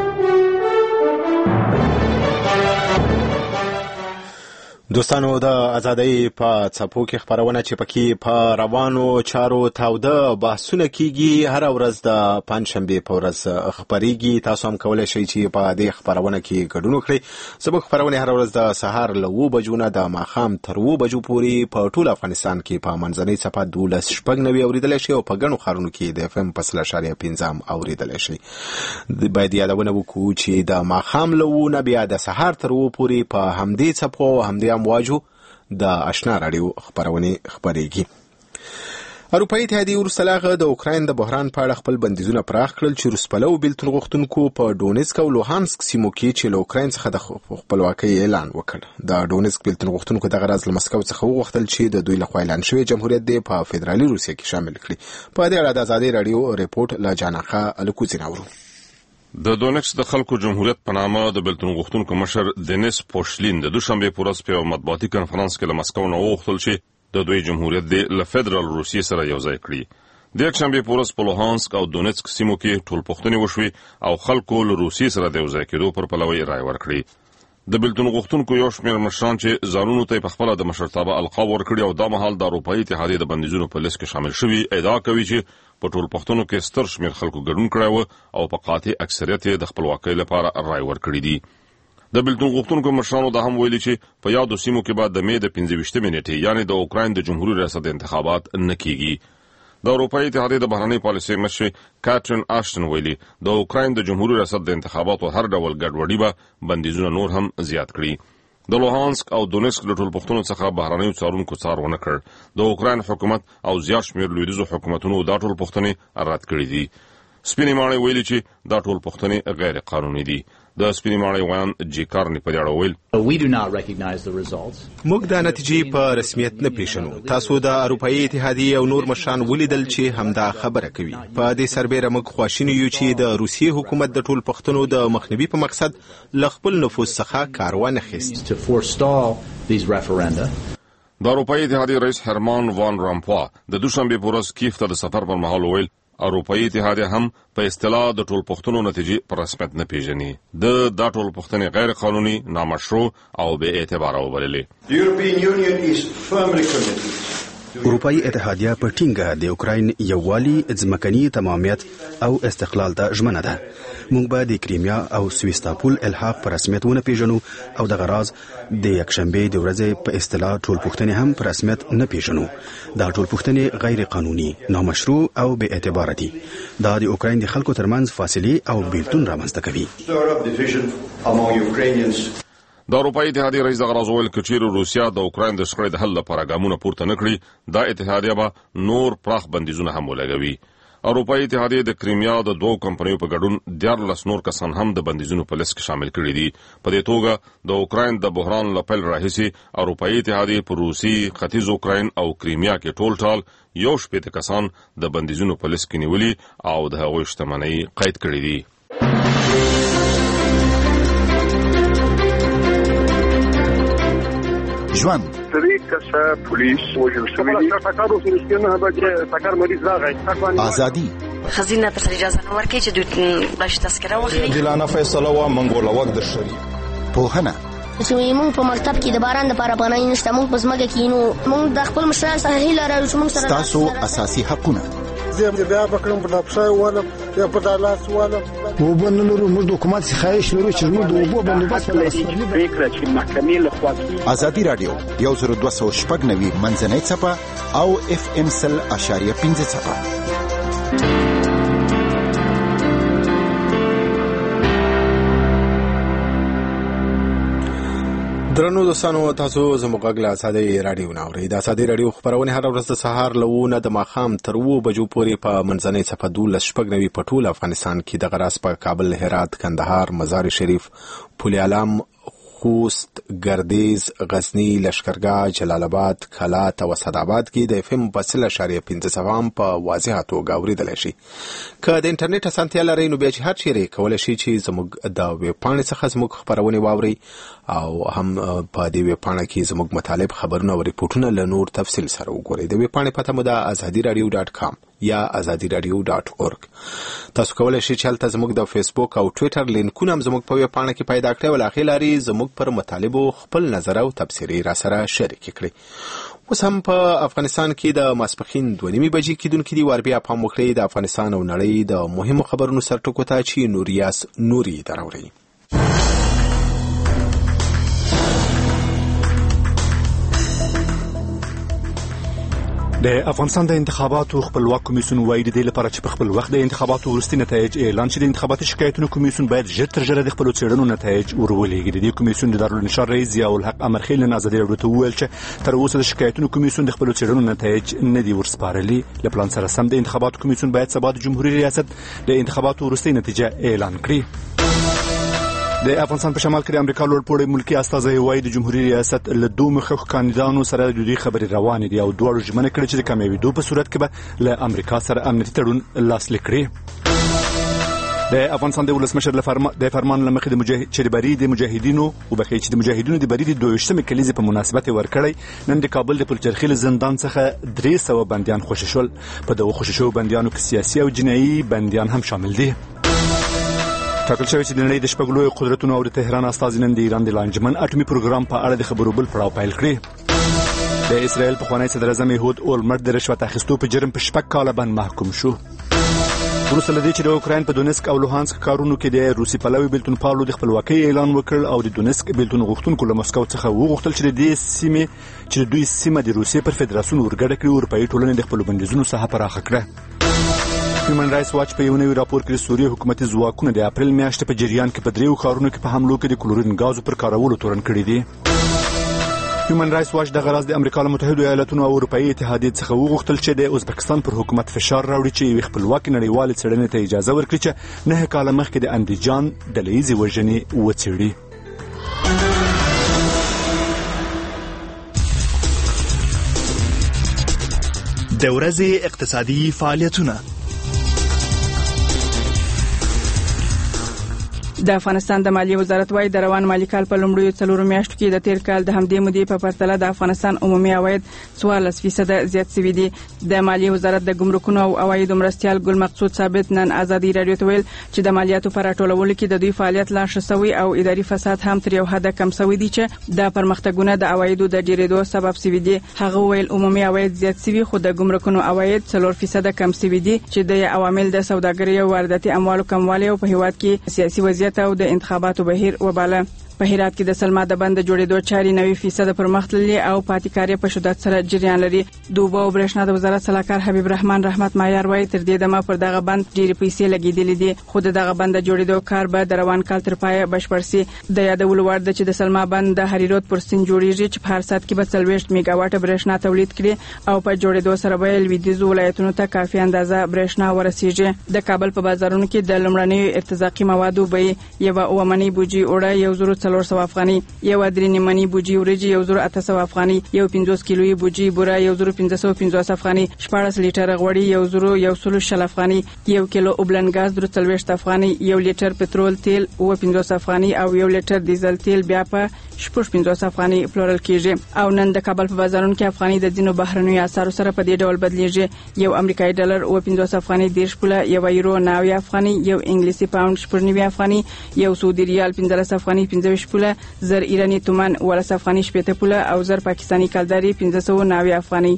دوستانو د ازادۍ په څپو کې خبرونه چې پکې په روانو چارو تاوده بحثونه کیږي هر ورځ د پنځشنبه په ورځ خبريږي. تاسو هم کولای شئ چې په دې خبرونه کې ګډون وکړئ. زموږ خبرونه هر ورځ د سهار له اوه بجو نه د ماښام تر اوه بجو پورې په ټول افغانستان کې په منځنۍ څپه دولس شپږ نوي اوریدلای شي او په ګڼو ښارونو کې د اف ام په سل اشاریه پنځه هم اوریدلای شي. باید یادونه وکړو چې د ماښام له اوه نه بیا د سهار تر اوه پورې په همدې څپو او همدې واجو د آشنا راډیو خبرونه خبريږي. اروپאי اتحادیه وروسته له هغه د اوکراین د بحران په اړه خپل بندیزونه پراخ کړل چې روسپلو بیلتون غوښتونکو په ډونیسک او لوهانسک سیمو کې چې له اوکراین څخه د خپلواکۍ اعلان وکړ. د ډونیسک بیلتون غوښتونکو دغه راز له مسکو څخه وغوښتل چې د دوی لخوا اعلان شوی جمهوریت دی په فدرالي روسیه کې شامل کړي. په دې اړه د ازادۍ راډیو ریپورت لا جانخه الکوزین اورو. د دونکس د خلکو جمهوریت په نامه د بیلتون غوښتونکو مشر دنیس پوشلین د دوشنبه په ورځ په مطبوعاتي کنفرانس کې له مسکو نه وغوښتل چې د دوی جمهوریت د فدرال روسیې سره یو ځای کړي. د یکشنبه په ورځ په لوهانسک او دونیسک سیمو کې ټول پوښتنې وشوي او خلکو له روسیې سره د یو ځای کېدو پر پلوي رائے ورکړي. د بیلتون غوښتونکو یو شمېر مشران چې ځانونو ته په خپل د مشرتابه القاب ورکړي او د مهال د اروپאי اتحادیه د بندیزونو په لیست کې شامل شوي ادعا کوي چې په ټول پښتنو کې ستر شمېر خلکو ګډون کړی و او په قاطع اکثریت د خپلواکۍ لپاره رائے ورکړي دي. د بیلتون غوښتونکو مشرانو د هم ویلي چې په یادو سیمو کې بعد د مې د پنځه ویشتمې نیټې یعنی د اوکراین د جمهوریت ریاست انتخابات نه کیږي. د اروپאי اتحادیه د بهرنۍ پالیسۍ مشر کاترین آشټن ویلي د اوکراین د جمهوریت ریاست د انتخاباتو هر ډول ګډوډي به بندیزونه نور هم زیات کړي. د لوهانسک او دونیسک د ټول پښتنو څخه بهرنیو څارونکو څارونه کړ. د اوکراین حکومت او زیات شمېر لویدیځو حکومتونو دا ټول پښتنې رد کړې دي. سپینې ماڼۍ ویلي چې دا ټول پښتنې غیر قانوني دي. د سپینې ماڼۍ ویان جی کارني په دې اړه ویل موږ د نتیجې په رسمیت نه پیژنو. تاسو د اروپאי اتحادیه او نور مشران ولیدل چې همدا خبره کوي. په دې سربېره موږ خواشینی یو چې د روسیې حکومت د ټول پښتنو د مخنیوي په مقصد ل خپل نفوذ څخه کار ونه خیست. د اروپאי اتحادیه رئیس هرمان وان رامپوا د دوشنبه په ورځ کیف ته د سفر پر مهال ویل اروپאי اتحادیه هم په اصطلاح د ټول پښتنو نتیجې پر رسمیت نه پیژني. د دا ټول پښتنې غیر قانوني، نامشروع او بې اعتباره وبللې. اروپאי اتحادیه په ټینګه د اوکراین یووالي، ځمکني تمامیت او استقلال ته ژمنه ده. موږ به د کریمیا او سویستاپول الحاق پر رسمیت ونه پیژنو او د غراز د یکشنبه د ورځې په اصطلاح ټول پښتنې هم پر رسمیت نه پیژنو. دا ټول پښتنې غیر قانوني، نامشروع او بې اعتباره دي. دا د اوکراین د خلکو ترمنځ فاصله او بیلتون رامنځته کوي. د اروپאי اتحادیه رئیس دغه راز ویل چې روسیا د اوکراین د شخړې د حل لپاره ګامونه پورته نه کړي، دا اتحادیه به نور پراخ بندیزونه هم ولګوي. اروپאי اتحادیه د کریمیا د دوه کمپنیو په ګډون دیارلس نور کسان هم د بندیزونو په لیست کې شامل کړي دي. په دې توګه د اوکراین د بحران له پیل راهیسې اروپאי اتحادیه په روسي، ختیځ اوکراین او کریمیا کې ټول ټال یو شپېته کسان د بندیزونو په لیست کې نیولي او د هغوی شتمنۍ قید کړي دي. ژوند درې کسه پولیس وژل شوي دي. ټکر وشو چې نه به ټکر مریض راغی. ازادي خزینه ته اجازه نه ورکړي چې دوی باش تذکره واخلي. دلانه فیصله وا منګول وخت د شری پوهنه چې موږ په مکتب کې د باران لپاره پناه نشته، موږ په ځمکه کې نو موږ د خپل مشران سره هیله لرو چې موږ سره تاسو اساسي حقونه زم بیا بکرم په لپاره ولم یا په دالاس ولم وبنلو موږ د حکومت څخه خواهش لرو چې موږ د وبو بندوبست فکر چې محکمې له خوا ازادي رادیو یو زر دوه سوه شپږ نوي منځنۍ څپه او اف ام سل اشاریه پنځه څپه. درنو دوستانو، تاسو زموږ غږ له ازادۍ راډیو نه اورئ. د ازادۍ راډیو خبرونه هر ورځ د سهار له اوه نه د ماښام تر اوه بجو پورې په منځنۍ څپه دولس شپږ نوي په ټول افغانستان کې دغه راز په کابل، هرات، کندهار، مزار شریف، پل علم، خوست، ګردیز، غزنی، لشکرګاه، جلال آباد، کلات او اسداباد کې د اف ام په سل اشاریه پنځه سوام په واضحه توګه اوریدلی شي. که د انټرنیټ اسانتیا لرئ نو بیا چې هر چیرې کولی شي چې زموږ د ویب پاڼې څخه زموږ خپرونې واورئ او هم په دې ویب پاڼه کې زموږ مطالب، خبرونه او ریپورټونه له نور تفصیل سره وګورئ. د ویب پاڼې پته مو د ازادي رادیو ډاټ کام یا ازادي رادیو ډاټ اورګ. تاسو کولی شئ چې هلته زموږ د فیسبوک او ټویټر لینکونه هم زموږ په ویب پاڼه کې پیدا کړئ او له هغې لارې زموږ پر مطالبو خپل نظر او تبصرې راسره شریکې کړئ. اوس هم په افغانستان کې د ماسپښین دوه نیمې بجې کېدونکي دي. ور بیا پام وکړئ د افغانستان او نړۍ د مهمو خبرونو سرټکو ته چې نوریاس نوري دراوړي. د افغانستان د انتخاباتو خپلواک کمیسیون وایي د دې لپاره چې په خپل وخت د انتخاباتو وروستي نتایج اعلان شي، د انتخاباتي شکایتونو کمیسیون باید ژر تر ژره د خپلو څېړنو نتایج ورولېږي. د دې کمیسیون د دارالانشار رئیس ضیاءالحق امرخیل نن ازادي راډیو ته وویل چې تر اوسه د شکایتونو کمیسیون د خپلو څېړنو نتایج نه دي ورسپارلي. له پلان سره سم د انتخاباتو کمیسیون باید سبا د جمهوریت ریاست د انتخاباتو وروستي نتیجه اعلان کړي. د افغانستان په شمال کې د امریکا لوړپوړی ملکی استازی وایي د جمهوریت ریاست له دوه مخکښو کاندیدانو سره د دوی خبرې روانې دي او دواړو ژمنه کړې چې د کامیابېدو په صورت کې به له امریکا سره امنیتي تړون لاسلیک کړي. د افغانستان د ولسمشر د فرمان له مخې د مجاهد چې د بری د مجاهدینو وبخښئ چې د مجاهدینو د بری د دویشتمې کلیزې په مناسبت ورکړی. نن د کابل د پلچرخي له زندان څخه درې سوه بندیان خوشي شول. په دغو خوشي شوو بندیانو کې سیاسي او جنایي بندیان هم شامل دي. ټاکل شوی چې د نړۍ د شپږ لویو قدرتونو او د تهران استازي نن د ایران د لانجمن اټومي پروګرام په اړه د خبرو بل پړاو پیل کړی. د اسرائیل پخوانی صدر اعظم یهود اولمرټ د رشوت اخیستو په جرم په شپږ کاله باندې محکوم شو. وروسته له دې چې د اوکراین په دونسک او لوهانسک کارونو کې د روسي پلوي بیلتون پالو د خپلواکۍ اعلان وکړ او د دونسک بیلتون غوښتونکو له مسکو څخه وغوښتل چې د دې سیمې چې د دوی سیمه د روسیې پر فدراسیون ورګډه کړي. اروپایي ټولنې د خپلو بندیزونو ساحه پراخه کړه. هیومن رایټس واچ په یو نوي راپور کې د سوریې حکومتي ځواکونه د اپریل میاشتې په جریان کې په دریو ښارونو کې په حملو کې د کلورین ګازو پر کارولو تورن کړي دي. هیومن رایټس واچ دغه راز د امریکا له متحدو ایالاتونو او اروپایي اتحادیې څخه وغوښتل چې د ازبکستان پر حکومت فشار راوړي چې یوې خپلواکې نړیوالې څېړنې ته اجازه ورکړي چې نهه کاله مخکې د اندیجان ډله ییزې وژنې وڅېړي. د ورځې اقتصادي فعالیتونه. د افغانستان د مالیې وزارت وايي د روان مالي کال په لومړیو څلورو میاشتو کې د تیر کال د همدې مودې په پرتله د افغانستان عمومي عواید څوارلس فیصده زیات شوي دي. د مالیې وزارت د ګمرکونو او عوایدو مرستیال ګل مقصود ثابت نن ازادي راډیو ته ویل چې د مالیاتو پر راټولولو کې د دوی فعالیت لا ښه شوی او اداري فساد هم تر یو حده کم شوی دی چې د پرمختګونو د عوایدو د ډیریدو سبب شوی دی. هغه ویل عمومي عواید زیات شوي خو د ګمرکونو عواید څلور فیصده کم شوي دي چې د عوامل د سوداګرۍ او وارداتي اموالو کموالی او په هیواد کې سیاسي وضعیت او د انتخاباتو بهیر وباله. په هرات کې د سلما د بند جوړېدو چاري نوي فیصد پر مخ تللي او پاتې کاري په شدت سره جریان لري. د اوبو او برېښنا د وزارت صلاحکار حبیب رحمان رحمت معیار وایي تر دې دمه پر دغه بند ډېرې پیسې لګېدلې دي خو د دغه بند جوړېدو کار به د روان کال تر پایه بشپړ شي. د یادولو وړ ده چې د سلما بند د هریرود پر سیند جوړېږي چې په هر ساعت کې به څلوېښت میګا واټه برېښنا تولید کړي او په جوړېدو سره به لویدیځو ولایتونو ته کافي اندازه برېښنا ورسیږي. د کابل په بازارونو کې د لومړنیو ارتزاقي موادو بیې یوه اوه منۍ بوجي اوړه یو زر څلور سوه افغانۍ، یو درې نیمه بوجي وریجې یو زر اته سوه افغانۍ، یو پنځوس کیلویي بوجي بوره یو زر پنځه سوه پنځوس افغانۍ، شپاړس لیټره غوړي یو زر یو سل شل افغانۍ، یو کیلو اوبلن ګاز درې څلوېښت افغانۍ، یو لیټر پټرول تیل اوه پنځوس افغانۍ او یو لیټر ډیزل تیل بیا په شپږ پنځوس افغانۍ پلورل کیږي. او نن د کابل په بازارونو کې افغانۍ د ځینو بهرنیو اسعارو سره په دې ډول بدلیږي. یو امریکایي ډالر اوه پنځوس افغانۍ دېرش پوله، یو یورو نوي افغانۍ، یو انګلیسي پاوند شپږ نوي افغانۍ، یو سعودي ریال پنځلس افغانۍ پنځه ویشت پوله، زر ایراني تومان ولس افغانۍ شپېته پوله او زر پاکستاني کلداري پنځه سوه نوي افغانۍ.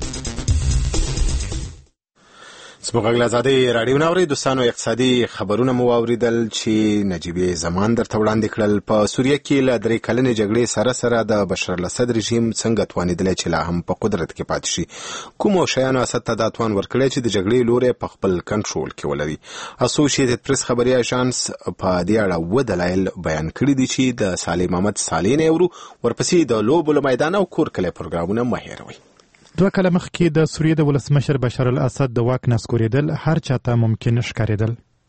سمغل آزادی رادیو ناوړي دوستانو اقتصادي خبرونه مو اوریدل چې نجیب زمان درته وړاندې کړل. په سوریه کې له درې کلنې جګړې سره سره د بشر الاسد رژیم څنګه توانیدلی چې لا هم په قدرت کې پاتې شي. کومو شیانو اسد ته دا توان ورکړی چې د جګړې لوری په خپل کنټرول کې ولري. اسوسییټډ پریس خبري اژانس په دې اړه و دلایل بیان کړي دي چې د صالح محمد صالح نه ورو ورپسې د لوبو میدان او کور کلی پروګرامونه مه هېروئ. دوه کاله مخکې د سوریې د ولسمشر بشار الاسد د واک نسکورېدل هر چاته ممکن ښکارېدل.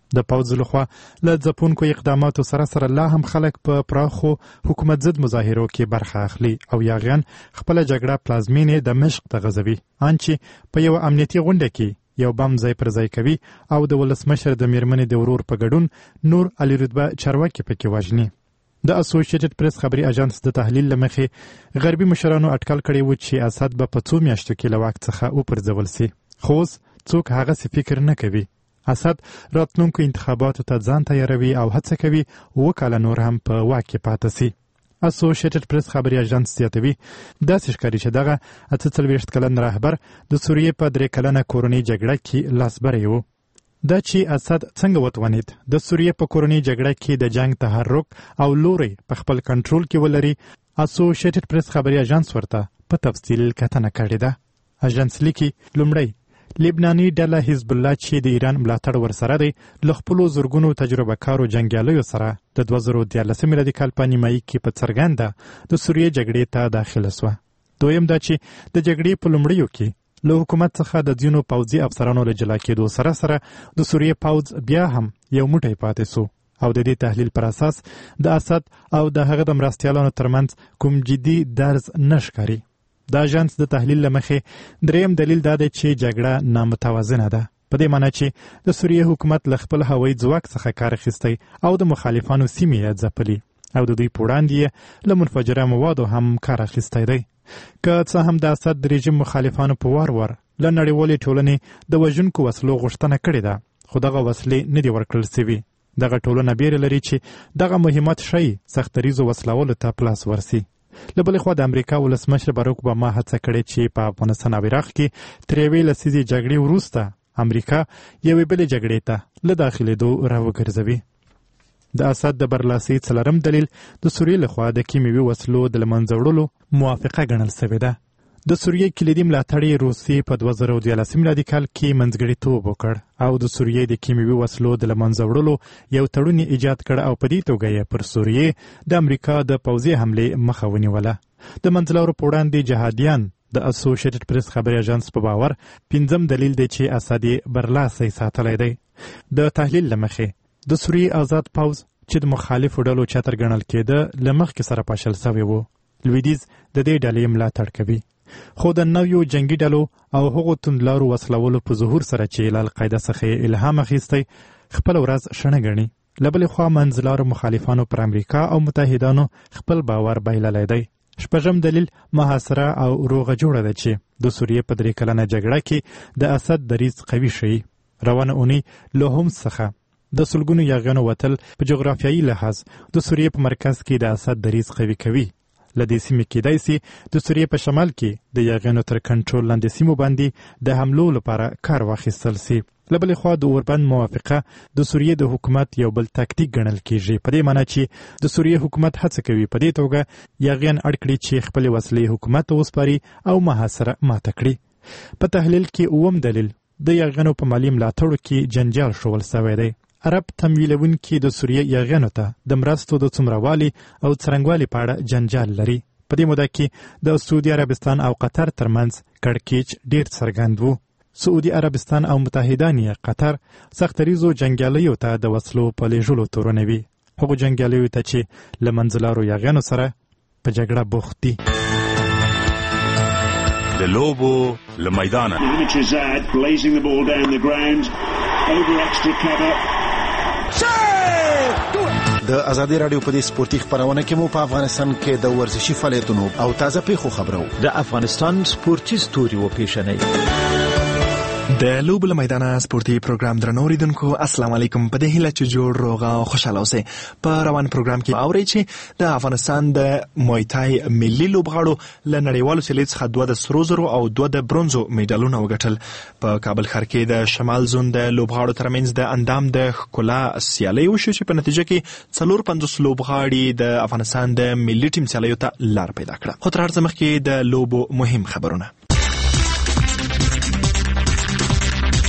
د پوځ لخوا له ځپونکو اقداماتو سره سره لا هم خلک په پراخو حکومت ضد مظاهرو کې برخه اخلي او یاغیان خپله جګړه پلازمینې دمشق ته غځوي، ان چې په یوه امنیتي غونډه کې یو بم ځای پر ځای کوي او د ولسمشر د میرمنې د ورور په ګډون نور علي رتبه چارواکي پکې وژني. د اسوسییټډ پریس خبري اژانس د تحلیل لمخې غربي مشرانو اټکل کړی و چې اسد به په څو میاشتو کې له واک څخه وپرځول سي، خو اوس څوک هغه فکر نه کوي. اسد راتلونکو انتخاباتو ته ځان تیاروي او هڅه کوي اووه کاله نور هم په واک کې پاتې سي. اسوسییټډ پریس خبري اژانس زیاتوي داسې ښکاري چې دغه اته څلوېښت کلن رهبر د سوریې په درې کلنه کورنۍ جګړه کې لاسبری و. دا چې اسد څنګه وتوانید د سوریې په کورنۍ جګړه کې د جنگ تحرک او لوري په خپل کنټرول کې ولري، اسوسییټډ پریس خبري اژانس ورته په تفصیل کتنه کړې ده. اژانس لیکي لومړی لبناني ډله حزب الله چې د ایران ملاتړ ورسره دی له خپلو زرګونو تجربه کارو جنګیالیو سره د دوه زره دیارلسم میلادي کال په نیمایي کې په څرګنده د سوریې جګړې ته داخله سوه. دویم دا چې د جګړې په لومړیو کې له حکومت څخه د ځینو پوځي افسرانو له جلا کېدو سره سره د سوریې پوځ بیا هم یو موټی پاتې سو او د دې تحلیل پر اساس د اسد او د هغه د مرستیالانو ترمنځ کوم جدي درز نه ښکاري. د اژانس د تحلیل لمخې دریم دلیل دا دی چې جګړه نامتوازنه ده، په دې معنی چې د سوریې حکومت له خپل هوایي ځواک څخه کار اخیستی او د مخالفانو سیمې یې ځپلي او د دوی په وړاندې یې له منفجره موادو هم کار اخیستی دی. که څه هم د اسد د رژیم مخالفانو په وار وار له نړیوالې ټولنې د وژونکو وسلو غوښتنه کړې ده، خو دغه وسلې نه دي ورکړل سوي. دغه ټولنه بیره لري چې دغه مهمات ښایي سختدریزو وسلولو ته پلاس ورسي. له بلې خوا د امریکا ولسمشر باراک اوباما هڅه کړې چې په افغانستان او عراق کې تر یوې لسیزې جګړې وروسته امریکا یوې بلې جګړې ته له داخلېدو راوګرځوي. د اسد د برلاسۍ څلورم دلیل د سوریې لخوا د کیمیاوي وسلو د له منځه وړلو موافقه ګڼل سوې ده. د سوریې کلیدي ملاتړی روسیې په دوه زره دیارلسم میلادي کال کې منځګړیتوب وکړ او د سوریې د کیمیاوي وسلو د له منځه وړلو یو تړون ایجاد کړ او په دې توګه یې پر سوریې د امریکا د پوځي حملې مخه ونیوله. د منځلارو په وړاندې جهادیان د اسوسییټډ پریس خبري اژانس په باور پنځم دلیل دی چې اسد یې برلاسی ساتلی دی. د تحلیل لمخې د سوریې آزاد پوځ چې د مخالفو ډلو چتر ګڼل کېده له مخکې سره پاشل سوی و. لویدیځ د دې ډلې ملاتړ کوي، خو د نویو جنگي ډلو او هغو توندلارو وسلولو په ظهور سره چې له القاعده څخه الهام اخیستی خپل ورځ شنه ګڼي. له بلې خوا منځلارو مخالفانو پر امریکا او متحدانو خپل باور بایللی دی. شپږم دلیل محاصره او روغه جوړه ده چې د سوریې په درې کلنه جګړه کې د اسد دریځ قوي شي. روانه اونۍ له هومس څخه د سلګونو یاغیانو وتل په جغرافیایي لحاظ د سوریې په مرکز کې د اسد دریځ قوي کوي. له دې سیمې کېدای سي د سوریې په شمال کې د یاغیانو تر کنټرول لاندې سیمو باندې د حملو لپاره کار واخیستل سي. له بلې خوا د اوربند موافقه د سوریې د حکومت یو بل تاکتیک ګڼل کېږي، په دې معنی چې د سوریې حکومت هڅه کوي په دې توګه یاغیان اړ کړي چې خپلې وسلې حکومت ته وسپاري او محاصره ماته کړي. په تحلیل کې اووم دلیل د یاغیانو په مالي ملاتړو کې جنجال ښوول سوی دی. عرب تمویلونکي د سوریې یاغیانو ته د مرستو د څومروالي او څرنګوالي په اړه جنجال لري. په دې موده کې د سعودي عربستان او قطر ترمنځ کړکېچ ډېر څرګند و. سعودي عربستان او متحدان یې قطر سختدریزو جنګیالیو ته د وسلو په لیږلو تورنوي، هغو جنګیالیو ته چې له منځلارو یاغیانو سره په جګړه بوخت دي. د لوبو له میدانه د ازادي رادیو په دې سپورتي خبرونه کې مو په افغانستان کې د ورزشي فعالیتونو او تازه پیښو خبرو د افغانستان سپورتي ستوري و پیښنې د لوبو له میدانه سپورتي پروګرام درنو اوریدونکو السلام علیکم. په دې هیله چې جوړ روغ او خوشاله اوسئ. په روان پروګرام کې اورئ چې د افغانستان د موایتای ملي لوبغاړو له نړیوالو سیالیو څخه دوه د سرو زرو او دوه د برونزو میډالونه وګټل. په کابل ښار کې د شمال زون د لوبغاړو ترمنځ د اندام د ښکلا سیالۍ وشو چې په نتیجه کې څلور پنځوس لوبغاړي د افغانستان د ملي ټیم سیالیو ته لار پیدا کړه. خو تر هر څه مخکې د لوبو مهم خبرونه.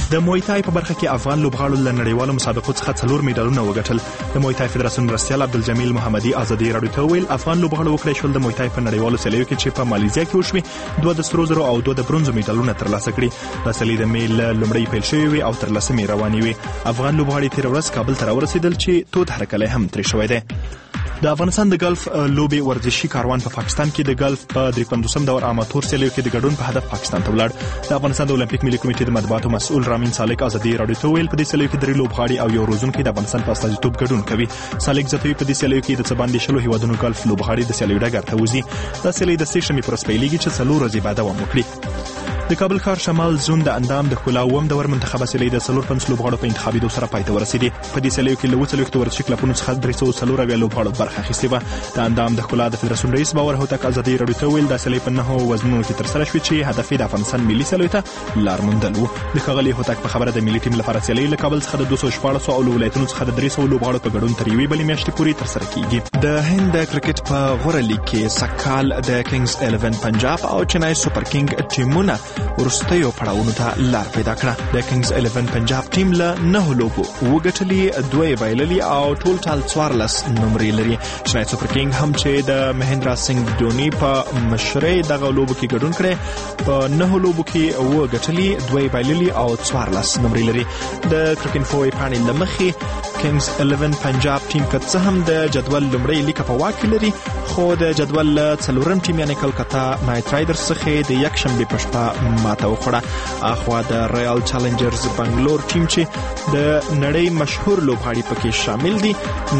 د مویتای په برخه کې افغان لوبغاړو له نړیوالو مسابقو څخه څلور میډالونه وګټل. د مویتای فدراسیون مرستیال عبدالجمیل محمدي ازادي راډیو ته وویل افغان لوبغاړو وکړای شول د مویتای په نړیوالو سیالیو کې چې په مالیزیا کې وشوې دوه د سرو زرو او دوه د برونزو میډالونه ترلاسه کړي. دا سیالۍ د مې له لومړۍ پیل شوې وې او تر لسمې روانې وې. افغان لوبغاړي تېره ورځ کابل ته راورسېدل چې تود هرکلی هم ترې شوی دی. د افغانستان د ګلف لوبې ورزشي کاروان په پاکستان کې د ګلف په درې پنځوسم دور اماتور سیالیو کې د ګډون په هدف پاکستان ته ولاړ. د افغانستان د اولمپیک ملي کمیټې د مطبوعاتو مسؤل رامین سالک ازادي راډیو ته ویل په دې سیالیو کې درې لوبغاړي او یو روزونکی د افغانستان په استازیتوب ګډون کوي. سالک زیاتوي په دې سیالیو کې د څه باندې شلو هیوادونو ګلف لوبغاړي د سیالیو ډګر ته وځي. دا سیالي د سې شنبې پر ورځ پیلېږي چې څلور ورځې بعد دوام وکړي. د کابل ښار شمال زون د اندام د ښکلا اووم دور منتخبه سیالۍ د څلور پنځوس لوبغاړو په انتخابېدو سره پای ته ورسېدې. په دې سیالیو کې له اووه څلوېښتو ورزشي کلبونو څخه درې سوه څلور اویا لوبغاړو برخه اخیستې وه. د اندام د ښکلا د فدراسیون رئیس باور هوتک ازادي راډیو ته وویل دا سیالۍ په نهو وزنونو کې ترسره شوې چې هدف یې د افغانستان ملي سیالیو ته لار موندل و. د ښاغلي هوتک په خبره د ملي ټیم لپاره سیالۍ له کابل څخه د دوه سوه شپاړسو او له ولایتونو څخه د درې سوو لوبغاړو په ګډون تر یوې بلې میاشتې پورې ترسره کیږي. د هند د کرکټ په غوره لیګ کې سکال د کینګز الیون پنجاب او چنای سوپر کینګ ټیمونه وروستیو پړاوونو ته لار پیدا کړه. د کینګز الیون پنجاب ټیم له نهو لوبو وګټلي دوه یې بایللي او ټول ټال څوارلس نمرې لري. چنای سوپر کینګ هم چې د مهندرا سنگھ دھوني په مشرۍ دغه لوبو کې ګډون کړی په نهو لوبو کې اووه ګټلي دوه یې بایللي او څوارلس نمرې لري. د کرکټینفو پاڼې له مخې کینګز الیون پنجاب ټیم که څه هم د جدول لومړۍ لیکه په واک کې لري خو د جدول له څلورم ټیم یعنې کلکتا نایټ رایډرز څخه د یکشنبې په شپه ماته وخوړه. اخوا د ریال چالنجرز بنگلور ټیم چې د نړۍ مشهور لوبغاړي پکې شامل دي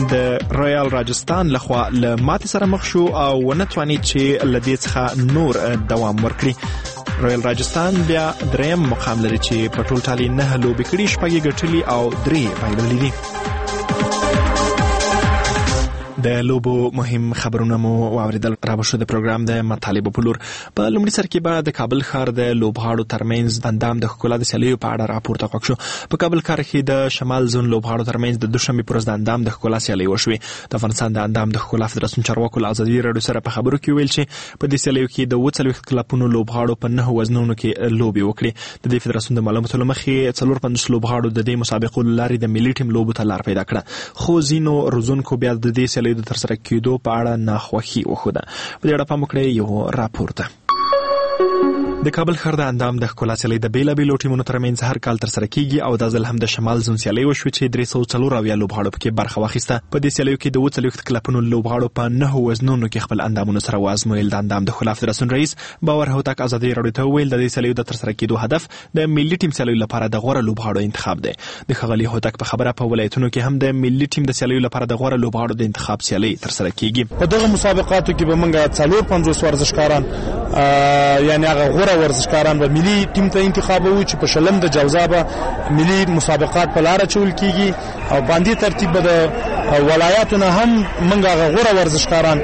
د ریال راجستان لخوا له ماتې سره مخ شو او ونه توانید چې له دې څخه نور دوام ورکړي. ریال راجستان بیا دریم مقام لري چې په ټول ټال یې نهه لوبې کړي شپږ یې ګټلي او درې یې بایللي دي. د لوبو مهم خبرونه مو واوریدل. را بشو د پروګرام د مطالبو په لور. په لومړي سر کې به د کابل ښار د لوبغاړو ترمنځ د اندام د ښکلا د سیالیو په اړه راپورته غوښ شو. په کابل ښار کې د شمال زون لوبغاړو ترمنځ د دوشنبې پر ورځ د اندام د ښکلا سیالۍ وشوې. د افغانستان د اندام د ښکلا فدراسیون چارواکو له ازادي راډیو سره په خبرو کې ویل چې په دې سیالیو کې د اووه څلوېښت کلبونو لوبغاړو په نهو وزنونو کې لوبې وکړې. د دې فدراسیون د معلوماتو له مخې څلور پنځوس لوبغاړو د دې مسابقو له لارې د ملي ټیم لوبو ته لار پیدا کړه خو ځینو روزونکو بیا د دې سیالیو د ترسره کېدو په اړه ناخوښي وښوده. په دې اړه پام وکړئ یو راپور ده. د کابل ښار د اندام د ښکلا سیالۍ د بیلابیلو ټیمونو ترمنځ هر کال ترسره کیږي او دا ځل هم د شمال زون سیالۍ وشوه چې درې سوه څلور اویا لوبغاړو پکې برخه واخیسته. په دې سیالیو کې د اووه څلوېښت کلبونو لوبغاړو په نهو وزنونو کې خپل اندامونه سره وازمویل. د اندام د ښکلا فدراسیون رئیس باور هوتک ازادي راډیو ته وویل د دې سیالیو د ترسره کېدو هدف د ملي ټیم سیالیو لپاره د غوره لوبغاړو انتخاب دی. د ښاغلي هوتک په خبره په ولایتونو کې هم د ملي ټیم د سیالیو لپاره د غوره لوبغاړو د انتخاب سیالۍ ترسره کیږي. په دغه مسابقاتو کې به موږ څلور پنځوس ورزشکاران یعنی هغه غوره ورزشکاران به ملي ټیم ته انتخابوي چې په شلم د جوزا به ملي مسابقات په لار چول کیږي او باندې ترتیب د ولایاتونو هم موږ هغه غوره ورزشکاران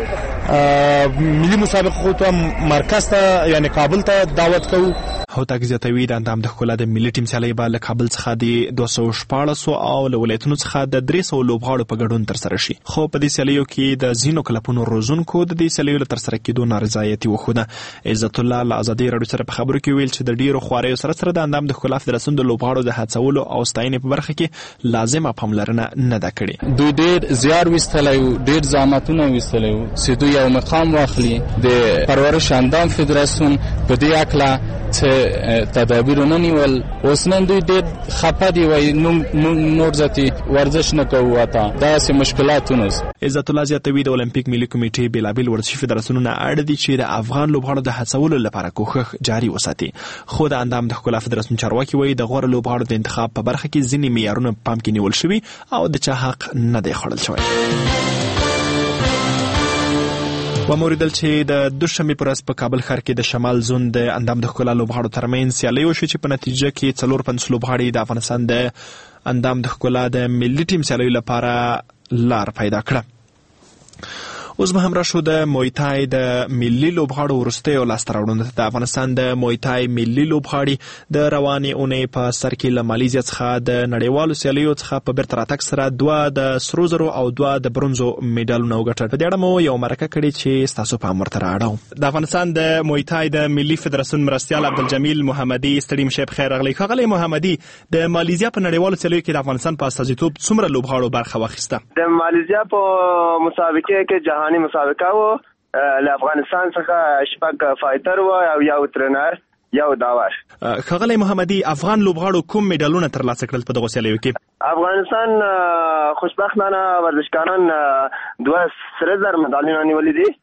ملي مسابقو ته مرکز ته یعنی کابل ته دعوت کوو. هوتک زیاتوي د اندام د ښکلا د ملي ټیم سیالۍ به له کابل څخه د دوه سوه شپاړسو او له ولایتونو څخه د درې سوو لوبغاړو په ګډون ترسره شي. خو په دې سیالیو کې د ځینو کلبونو روزونکو د دې سیالیو له ترسره کېدو نارضایتي وښوده. عزت الله له ازادي راډیو سره په خبرو کې ویل چې د ډیرو خواریو سره سره د اندام د ښکلا فدراسیون د لوبغاړو د هڅولو او ستاینې په برخه کې لازمه پاملرنه نه ده کړې. دوی ډیر زیار ویستلی و، ډیر زحمتونه ویستلی و چې دوی یو مقام واخلي. د پرورش اندام فدراسیون په دې هکله چې تدابیر نه نیول اوس نن دوی ډېر خفه دي وایي موږ نور ذاتي ورزش نه کوو اته داسې مشکلاتونه. عزت الله زیاتوي د اولمپیک ملي کمیټې بېلابېل ورزشي فدراسیونونه اړ دي چې د افغان لوبغاړو د هڅولو لپاره کوښښ جاري وساتي. خو د اندام د ښکلا فدراسیون چارواکي وایي د غوره لوبغاړو د انتخاب په برخه کې ځینې معیارونه پام کې نیول شوي او د چا حق نه دی خوړل شوی. و موریدل چې د دوشنبې پر ورځ په کابل ښار کې د شمال زون د اندام د ښکلا لوبغاړو ترمنځ سیالۍ وشوې چې په نتیجه کې څلور پنځوس لوبغاړي د افغانستان د اندام د ښکلا د ملي ټیم سیالیو لپاره لار پیدا کړه. اوس به همراه شو د مویتای د ملي لوبغاړو وروستیو لاسته راوړنو ته. د افغانستان د مویتای ملي لوبغاړي د روانې اونۍ په سر کې له مالیزیا څخه د نړیوالو سیالیو څخه په بیرته راتګ سره دوه د سرو زرو او دوه د برونزو میډالونه وګټل. په دې اړه مو یو مرکه کړې چې ستاسو پام ورته رااړو. د افغانستان د مویتای د ملي فدراسیون مرستیال عبدالجمیل محمدي ستړي مشه بخیر راغلی. ښاغلی محمدي، د مالیزیا په نړیوالو سیالیو کې د افغانستان په استازیتوب څومره لوبغاړو برخه واخیسته؟ د مالیزیا په مسابقه کې جهاني مسابقه و، له افغانستان څخه شپږ فایټر و او یو ترنر یو داور. ښاغلی محمدي، افغان لوبغاړو کوم میډالونه ترلاسه کړل په دغه سیالیو کې؟ افغانستان خوشبختانه ورزشکاران دوه سره زر مډالونه نیولي دي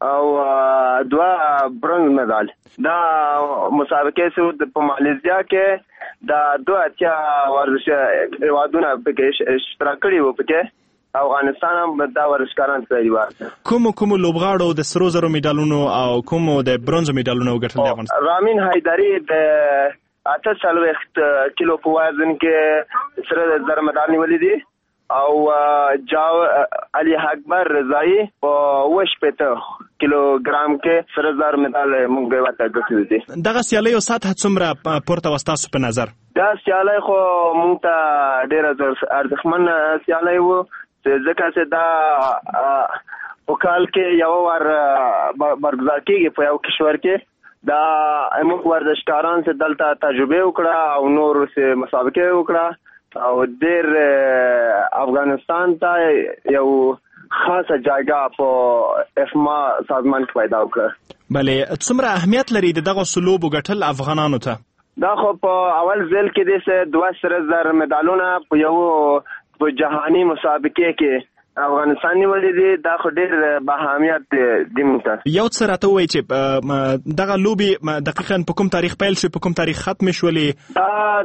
او دوه برونز مډال. دا مسابقه سو په مالیزیا کې دا دوه اتیا ورزش هیوادونه پکې اشتراک کړي وو. پکې افغانستان هم دا ورزشکاران سره وایي. کوم کوم لوبغاړو د سرو زرو میډالونو او کوم د برونز میډالونو وګټل د افغانستان؟ رامین حیدری د اته څلوېښت کیلو په وزن کې سره زر مډال نیولې دي او جاو علي اکبر رضایی په اوه شپېته کیلوګرام کې سره زر مډال موږ ورته ګټلي دي. دغه سیالیو سطح څومره پورته وستاسو په نظر؟ دا سیالی خو موږ ته ډېره ارزښتمن سیالی و، ځکه چې دا په کال کې یو وار برگزار کېږي په یو کشور کې. دا موږ ورزشکاران چې دلته تجربه وکړه او نور چې مسابقه وکړه او ډېر افغانستان ته یو خاصه جایگاه په افما سازمان کې پیدا وکړه. بله، څومره اهمیت لري دغه لوبو ګټل افغانانو ته؟ دا خو په اول ځل کې د دوه سره زر مډالونه په یو په جهاني مسابقه کې افغانستان نیولې دي. دا خو ډېر با اهمیت دی موږ ته. یو څه راته ووایي چې دغه لوبې دقیقاً په کوم تاریخ پیل شوې، په کوم تاریخ ختم شولې؟ دا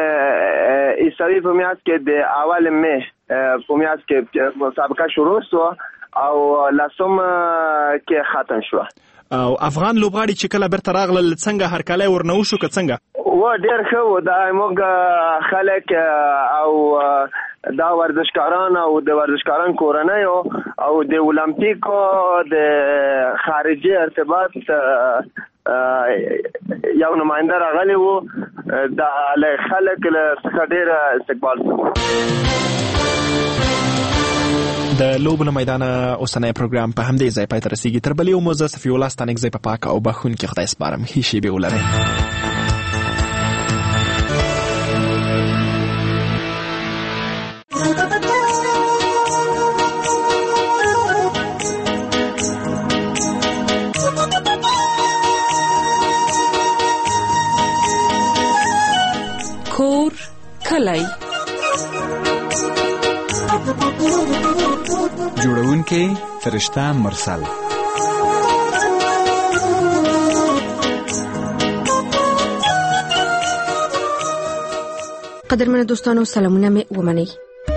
د عیسوي په میاشت کې د اول مې په میاشت کې مسابقه شروع شو او لسم کې ختم شو. او افغان لوبغاړي چې کله بیرته راغلل څنګه هرکلی ورنه وشو که څنګه؟ و ډېر ښه و. دا موږ خلک او دا ورزشکاران او د ورزشکاران کورنۍ او د اولمپیکو د خارجي ارتباط یو نماینده راغلی و. دا له خلک څخه ډېر استقبال شو. د لوبو له میدانه اوسنی پروګرام په همدې ځای پای ته رسیږي. تر بلې عمر زه صفي الله ستانکزی په پاک او بخښونکي خدای سپارم. ښې شېبې ولرئ. کور کلی جوړونکې فرشته مرسل. قدرمن دوستانو، سلامونه مې ومنئ.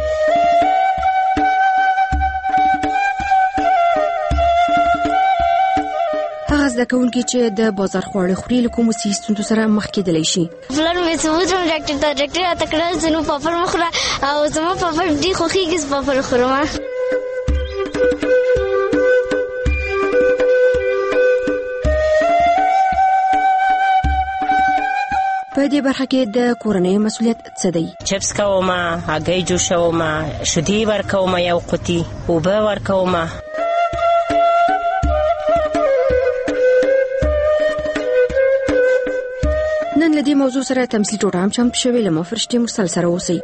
هغه زده کوونکي چې د بازار خواړه خوري له کومو صحي ستونزو سره مخ کېدلی شي. فلان مې ثبوت هم ډاکټر ته ډاکټر راته کړل چې نو پاپړ مه خوره او زما پاپړ ډېر خوښېږي، زه پاپړ خورم. په دې برخه کې د کورنۍ مسؤلیت څه دی؟ چپس کوم، هګۍ جوشوم، شیدې ورکوم، یو قوطي اوبه ورکوم. نن له دې موضوع سره تمثیل ټوټه هم چمتو شوې. له ما فرشتې مرسل سره اوسئ.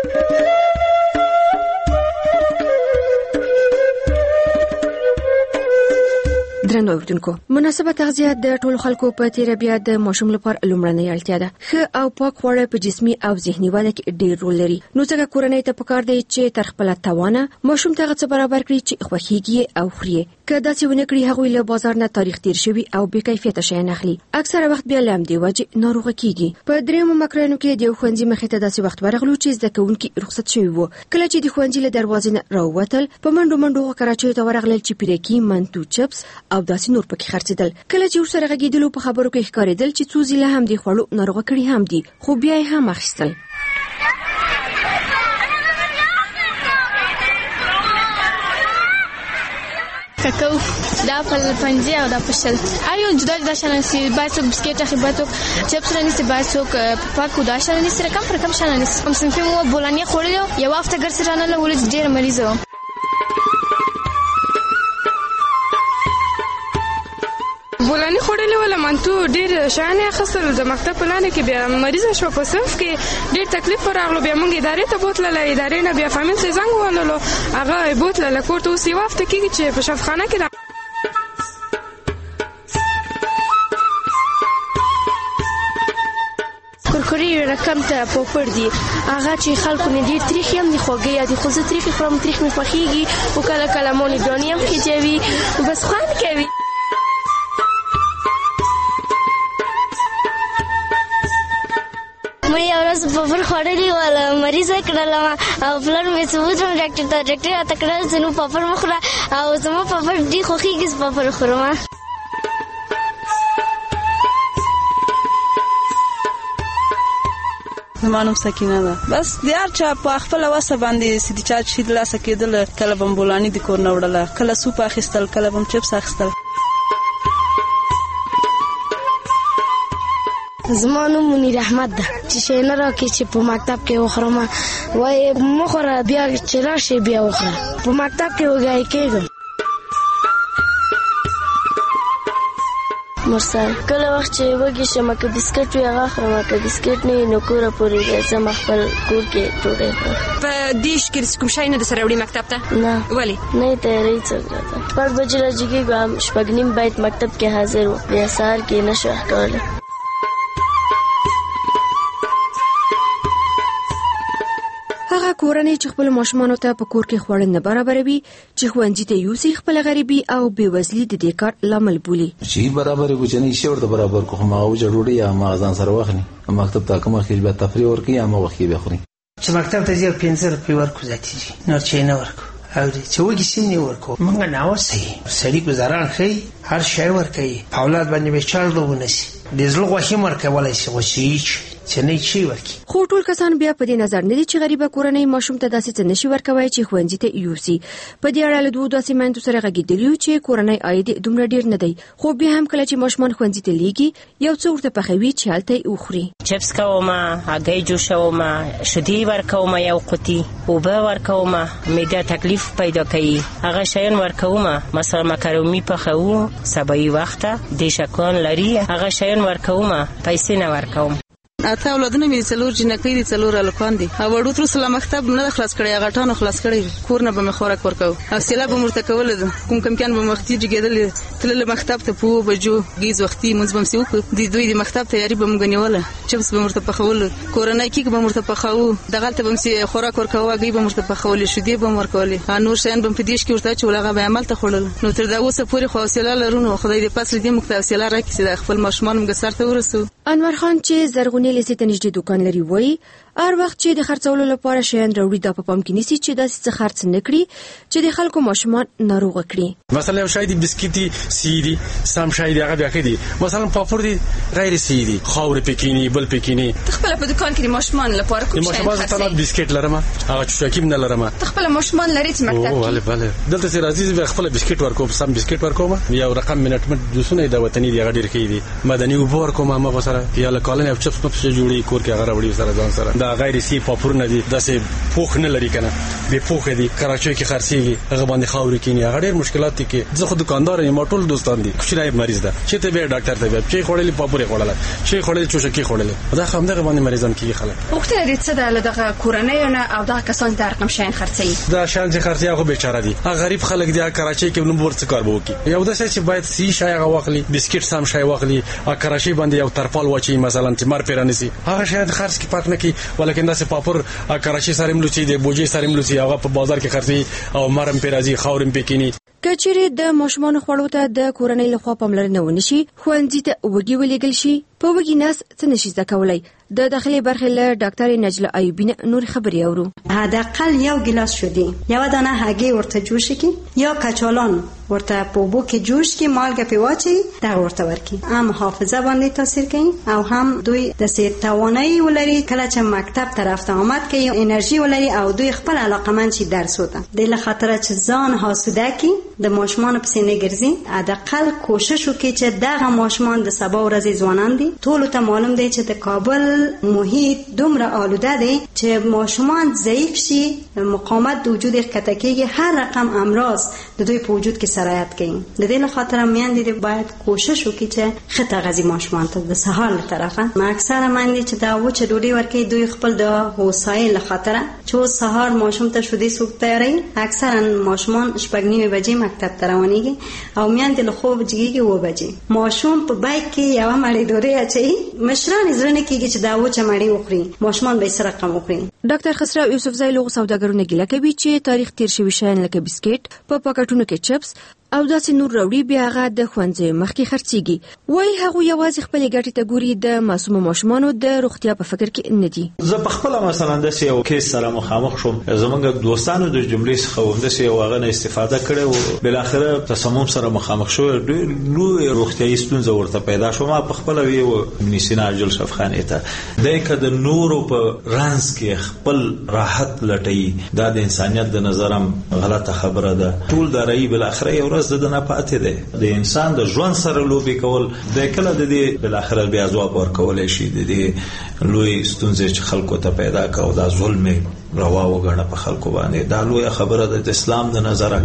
درنو اوریدونکو، مناسبه تغذیه د ټولو خلکو په تیره بیا د ماشوم لپاره لومړنۍ اړتیا ده. ښه او پاک خواړه په جسمي او ذهني وده کې ډېر رول لري. نو ځکه کورنۍ ته پکار دی چې تر خپله توانه ماشوم ته هغه څه برابر کړي چې خوښیږي او خوري. که داسې ونه کړي، هغوی له بازار نه تاریخ تیر شوي او بې کیفیته شیان اخلي. اکثره وخت بیا له همدې وجې ناروغه کیږي. په دریمو مکرانو کې د یو ښوونځي مخې ته داسې وخت ورغلو چې زده کوونکي رخصت شوي وو. کله چې د ښوونځي له دروازې نه راووتل، په منډو منډو کراچیو ته ورغلل چې پیرکي، منتو، چپس او داسې نور پکې خرڅېدل. کله چې ورسره غږېدلو، په خبرو کې ښکارېدل چې څو ځله هم دې خوړو ناروغه کړي هم دي، خو بیا یې هم اخیستل. ککو دا په پنځه او دا په شل ایو جدا جدا شان سي باید څوک بسکټ اخی باید څوک چپس رانیسي باید څوک پاکو دا شان نيسي رقم پر کم شان نيسي هم صنفي مو بولاني خوړلو یو هفته ګرځرانه له ولې ډیر مریض و بولاني خوړلې ولا منتو ډیر شان اخستل د مکتب پلان کې بیا مریض شو په صف کې ډیر تکلیف راغلو بیا موږ ادارې ته بوتله له ادارې نه بیا فامیل ته زنګ ووهلو هغه بوتله له کور ته اوس یو هفته کېږي چې په شفاخانه کې کورکوري رقم ته پوپړ دي هغه چې خلکو نه ډیر تریخ هم دي خوږی دي خو زه تریخ خورم تریخ مې خوښیږي او کله کله مونږ دونی هم خېجوي بس خوند کوي مې اورس په خوړلې ولا مریض کړل او پلان مې ثبوت هم ډاکټر ته ډاکټر ته کړل چې نو پاپر مخره او زما پاپر ډی خوخيږي پاپر خورم زمانم سکینه ده بس دیار چا په خپل واسه باندې سدي چا چې د لاسه کېدل کله بم بولانی د کور نه وړله کله سوپ اخیستل کله بم چپس اخیستل زمانم منیر احمد ده چې شینه راکې چې په مکتب کې وخورم وای مخوره بیا چې راشي بیا وخوره په مکتب کې وګای کېږم مرسل کله وخت چې وږي شم که بسکټ وي هغه خورم که بسکټ نه نو کوره پورې ځم خپل کور کې ډوډۍ خورم په دیش کې کوم شی نه درسره وړي مکتب ته نه ولې نه تیاری څوک راته شپږ بجې راجګېږم شپږ نیم باید مکتب کې حاضر و بیا سهار کې نشو کولی هغه کورنۍ چې خپل ماشومانو ته په کور کې خوړل نه برابروي چې ښوونځي ته یوسي خپل غریبي او بېوزلي د دې کار لامل بولي چې برابر کوچنی شي ورته برابر کوم هغه جوړوي یا ما ځان سره واخلي مکتب ته کومه خېل به تفریح ورکړي یا ما وخت به خوري چې مکتب ته ځي پنځه روپۍ ورکو ذاتي نور چې نه ورکو او چې وګي سیم نه ورکو مونږ نه وسه سړي گزاران خي هر شی ورکي اولاد باندې به چال دوونسي د زړه غوښه مرکولای شي وشي چې نه شي ورکی خو ټول کسان بیا په دې نظر نه دي چې غریبه کورنۍ ماشوم ته داسې څه نشي ورکوي چې ښوونځي ته یوسي په دې اړه له دوه داسې مېندو سره غږېدلي چې کورنۍ عاید دومره ډیر نه دی خو بیا هم کله چې ماشومان ښوونځي ته لیږي یو څه ورته پخوي چې هلته یې وخوري چپس کوم هګۍ جوشوم شیدې ورکوم یو قوتي اوبه ورکوم معده تکلیف پیدا کوي هغه شیان ورکوم مثلا مکروني پخوو سبای وخت د شکان لري هغه شیان ورکوم پیسې نه ورکوم اته اولادونه مې څلور جنکۍ دي څلور الکان دي او وړو تر سلام مکتب نه خلاص کړی غټانو خلاص کړی کور نه به مې خوراک ورکاو او سیلا به مرته کول کوم کم کان به مختي جګیدل تل مکتب ته په بجو غیز وختي مونږ بم سیو د دوی د مکتب تیاری به مونږ نیول چپس به مرته پخول کورنۍ کې به مرته پخاو دغلت به مې خوراک ورکاو غي به مرته پخول شودي به ورکول نور شین به په دیش کې ورته چې ولغه به عمل ته خړل نو تر دا اوسه پوری خو سیلا لرونو خدای دې پس دې مکتب سیلا راکې د خپل ماشومان موږ سره ورسو انور خان چې زرغونی لسی ته نږدې دکان لري وای هر وخت چې د خرڅولو لپاره شیان راوړي د په پام کې نیسي چې داسې څه خرڅ نه کړي چې د خلکو ماشومان ناروغ کړي مثلا یو شای دی بسکټي سیدي سم شای دی هغه بیا کړي مثلا پاپور دی غیر سیدي خاور پکینی بل پکینی خپل په دکان کې ماشومان لپاره کوم شی خرڅي ماشومان ته بسکټ لرم هغه چوکیم نه لرم خپل ماشومان لري چې مکتب او bale bale دلته سي راځي به خپل بسکټ ورکوم سم بسکټ ورکوم یو رقم منټمنټ جوسونه د وطني دی غډیر کې دي مدني وبور کوم ما سره یا لکالن اف چپس په جوړي کور کې هغه راوړي سره ځان سره دا غیر سی پاپور نه دي داسې پوخ نه لري کنه به پوخ دي کراچۍ کې خرڅيږي هغه باندې خاوري کینی هغه ډېر مشکلات دي کې زه خو دکاندار یم ټول دوستان دي کوچنی مریض ده چې ته به ډاکټر ته به چې خړلې پاپورې خړلې چې خړلې چوشکی خړلې دا خام دغه باندې مریضان کې خلک وخت دې څه ده لدغه کورنۍ نه او دا کسان د رقم شین خرڅي دا شان چې خرڅي هغه بیچاره دي هغه غریب خلک دي کراچۍ کې نو ورڅ کار وکي یو د څه چې باید سی شای هغه واخلي بسکټ سم شای واخلي ا کراچۍ باندې یو ترپال واچي مثلا چې مر پیرانسي هغه شاید خرڅ کې پات نه کی ولیکن دا سه پاپور کراچۍ سره ملوچي دی بوجي سره ملوچي هغه په بازار کې خرڅي او مرم پیرازي خاورم پکینی کچېره د ماشومان خوړو ته د کورنۍ لخوا پاملرنه ونشي خوندې ته وګي ولېګل شي په وګي ناس څه نشي زده کولای. د داخلي برخې له ډاکټر نجله ایوبی نور خبري اورو. حداقل یو ګلاس شودي یو دانه هګۍ ورته جوش کی یا کچالان ورته په اوبو کې جوش کی مالګه په واچي دا ورته ورکی. هم حافظه باندې تاثیر کوي او هم دوی د سیر توانایي ولري کله چې مکتب طرف ته آمد کوي انرژي ولري او دوی خپل علاقمند شي درس وته. د لخاطر چې ځان حاسوده کی د ماشومان په سینې ګرځي. حداقل کوشش وکړي چې دغه ماشومان د سبا ورځې ځوانان دي. ټول ته معلوم دی چې د کابل محیط دومره آلوده دی چې ماشومان ضعیف شي مقاومت د وجود ښکته کېږي هر رقم امراض د دوی په وجود کې سرایت کوي. د دې لخاطر میندې باید کوشش وکړي چې ښه تغذیه ماشومان ته د سهار له طرفه ما اکثره میندې چې دا وچه ډوډۍ ورکوي دوی خپل د هوسایي لخاطر چې سهار ماشوم ته شودې سوق تیاروي اکثرا ماشومان شپږ نیمې بجې مکتب ته روانېږي او میندې له خوب جګېږي اوه بجې. ماشوم په بیک کې یوه مړۍ ډوډۍ اچوي مشران یې زړه نه کېږي چې دا وچه مړۍ وخوري ماشومان به یې څه رقم وخوري. ډاکټر خسرو یوسفزی له سوداګرو ګیله کوي چې تاریخ تیر شوي شیان لکه بسکټ په پاکټونو کې چپس او داسې نور راوړي بیا هغه د ښوونځي مخکې خرڅيږي. وایي هغه یوازې خپل ګټې ته ګوري د معصوم ماشومانو د روغتیا په فکر کې نه دي. زه په خپل مثلا د یو کیس سره مخامخ شوم زمونږ دوستانو د جملې څخه ومده سي واغه نه استفاده کړي او بل اخره تسمم سره مخامخ شو لوی روغتیايي ستونزه ورته پیدا شو. ما په خپل وی منیسینا جل شفخانه ته د کده نور په رانس کې خپل راحت لټي دا د انسانيت د نظرم غلطه خبره ده. ټول داري بل اخره یو ورځ د نه پاتې ده. د انسان د ژوند سره لوبي کول د کله د دې بل اخره بیا ځواب ورکول شي د دې لوی ستونزې چې خلکو ته پیدا کاو دا ظلم روا وګڼه په خلکو باندې دا لوی خبره ده د اسلام د نظر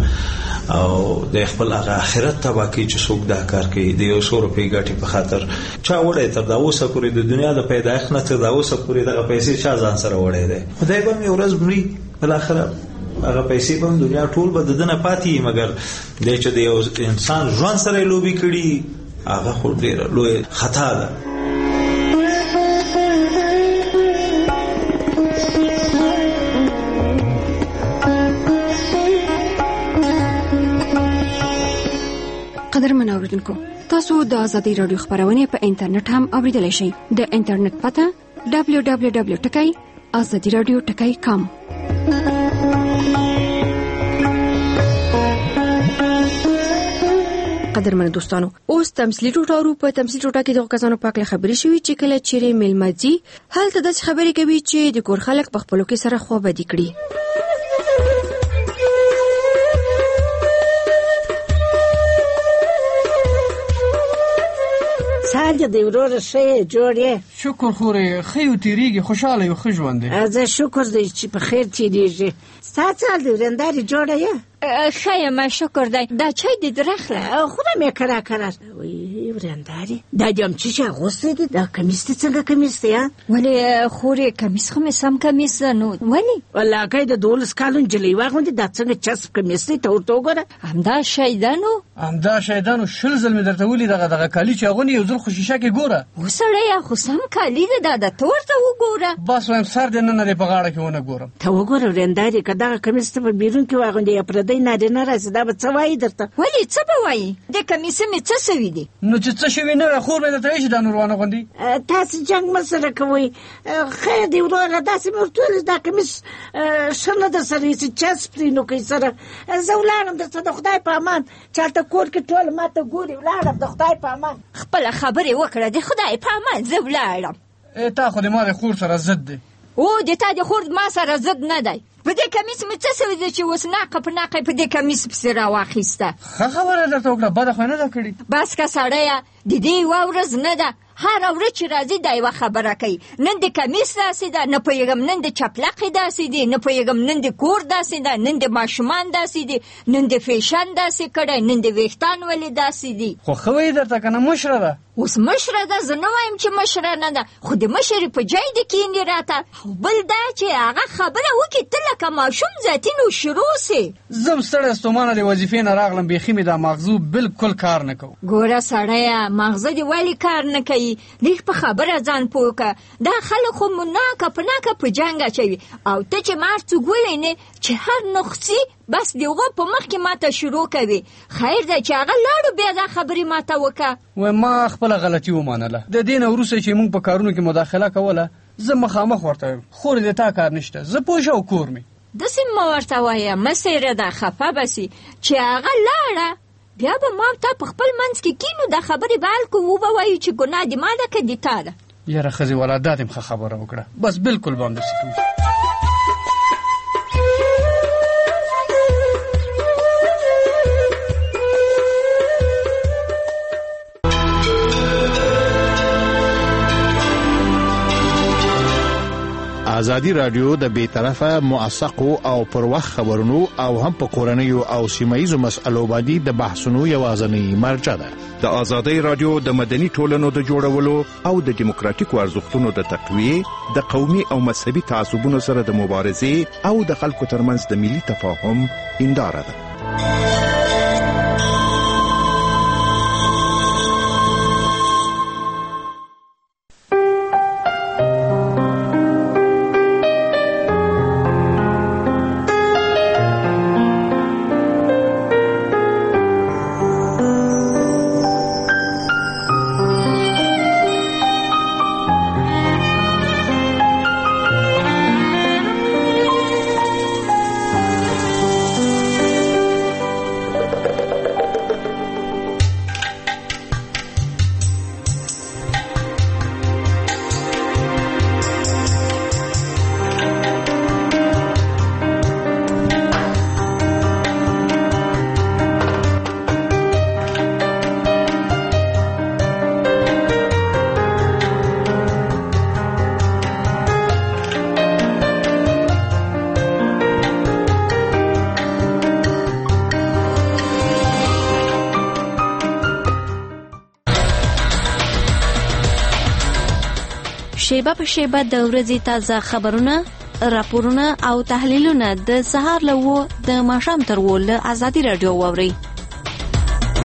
او د خپل آخرت تبا کې چې څوک دا کار کوي د یو سو روپۍ ګټي په خاطر چا وړي تر دا اوسه پورې د دنیا د پیدایښت نه تر دا اوسه پورې دغه پیسې چا ځان سره وړي دي. خدای به یو ورځ مري بل اخره هغه پیسې په دنیا ټول به دنه پاتې مګر د چې د یو انسان ژوند سره لوبي کړي هغه خو ډیر لوی خطا ده. قدرمن اوریدونکو تاسو د ازادي رادیو خبرونه په انټرنیټ هم اوریدلای شئ. د انټرنیټ پته دبلیو دبلیو دبلیو ټکی ازادي رادیو ټکی کام. قدرمن دوستانو اوس تمثيلي ټوټارو په تمثيلي ټوټه کې د کسانو پاکله خبري شوې چې کله چیرې ملمزي هلته د خبرې کوي چې د کور خلک په خپلو کې سره خو بدی کړي. ساده دی ورور شه جوړه شکر خوري خيو تیریږي خوشاله یو خژوند دي. زه شکر دې چې په خیر تیریږي. ستاسو د ورنداري جوړه یا خیلی ما شکر دی دا چای دی درخله خودم یک کرا کرا وی ورنداری دا دیم چی چه غصه دی دا کمیس دی چنگه کمیس دی ولی خوری کمیس خمیس هم کمیس نو ولی ولی اگه دا دولس کالون جلی واقعون دی دا چنگه چسب کمیس دی تور تو گره همدا شایدانو همدا شایدانو شل ظلم در تولی دغه دغه کالی چې غونی یو ځل خوشیشه کې ګوره وسړی خو سم کالی دی دا د تور ته وګوره بس وایم سر دې نه نه په غاړه کې ونه ګورم ته وګوره ورنداری که دغه کمیس ته په بیرون کې واقعون دی پردی نه دی نه راځي دا به څه وایي درته ولی څه به وایي د کمیس مې څه سوي دي نو چې څه شوي نه خور مې درته وایي چې دا نور وانه غوندي تاسو جنګ مه سره کوئ خیر دی وروره داسې مې ورته ویل دا کمیس ښه نه در سره چې چسپ دی نو کوي سره زه ولاړم درته د خدای په امان چې هلته کور کې ټول ما ته ګوري ولاړم د خدای په امان خپله خبرې وکړه د خدای په امان زه ولاړم تا خو د ما د خور سره ضد دی او د تا د خور ما سره ضد نه دی په دې کمیس مې څه سوي دی چې اوس ناقه په ناقه په دې کمیس پسې راواخیسته ښه خبره درته وکړه بده خو نه ده کړې بس که سړیه د دې یوه ورځ نه ده هر ورځ چې راځي دا یوه خبره کوي نن د کمیس داسې ده نه پوهېږم نن د چپلقې داسې دي نه پوهېږم نن د کور داسې ده نن د ماشومان داسې دي نن د فیشن داسې کړی نن د ویښتان ولې داسې دي خو ښه وایي درته که نه مشره ده اوس مشره ده زه نه وایم چې مشره نه ده خو د مشرې په جای د کینې راته او بل دا چې هغه خبره وکړي ته له لکه ماشوم ذاتي نو شروع سي. زم ستړی ستومانه د وظیفې نه راغلم، بیخي مې دا مغزو بالکل کار نه کوي. ګوره سړیه، مغزه دې ولې کار نه کوي؟ لږ په خبره ځان پوه که. دا خلک خو مو ناکه په ناکه په جنګ اچوي او ته چې مار څوک ووینې چې هر نقصي بس د هغه په مخ کې ماته شروع کوي. خیر دی چې هغه لاړو بیا دا خبرې ماته وکړه. وای ما خپله غلطي ومنله. د دې نه وروسته چې موږ په کارونو کې مداخله کوله زه مخامخ ورته وایم خور د تا کار نشته، زه پوه شه او کور مې. داسې مه ورته وایه، مه څیره ده، خفه به سي. چې هغه لاړه بیا به ما تا په خپل منځ کې کینو، دا خبرې به حل کوو، وبه وایو چې ګناه د ما ده که د تا ده. یاره ښځې والا دا دې ښه خبره وکړه، بس بالکل به همداسې کوو. ازادي رادیو د بیطرفه موثقو او پر وخت خبرونو او هم په کورنیو او سیمایي مسلو باندې د بحثونو یوازنی مرجع ده. د ازادي رادیو د مدني ټولنو د جوړولو او د دیموکراتیکو ارزښتونو د تقویه، د قومي او مذهبي تعصبونو سره د مبارزې او د خلکو ترمنځ د ملي تفاهم هنداره ده. شیبه په شیبه د ورځې تازه خبرونه، راپورونه او تحلیلونه د سهار له و د ماښام تر و له ازادي رادیو واورئ.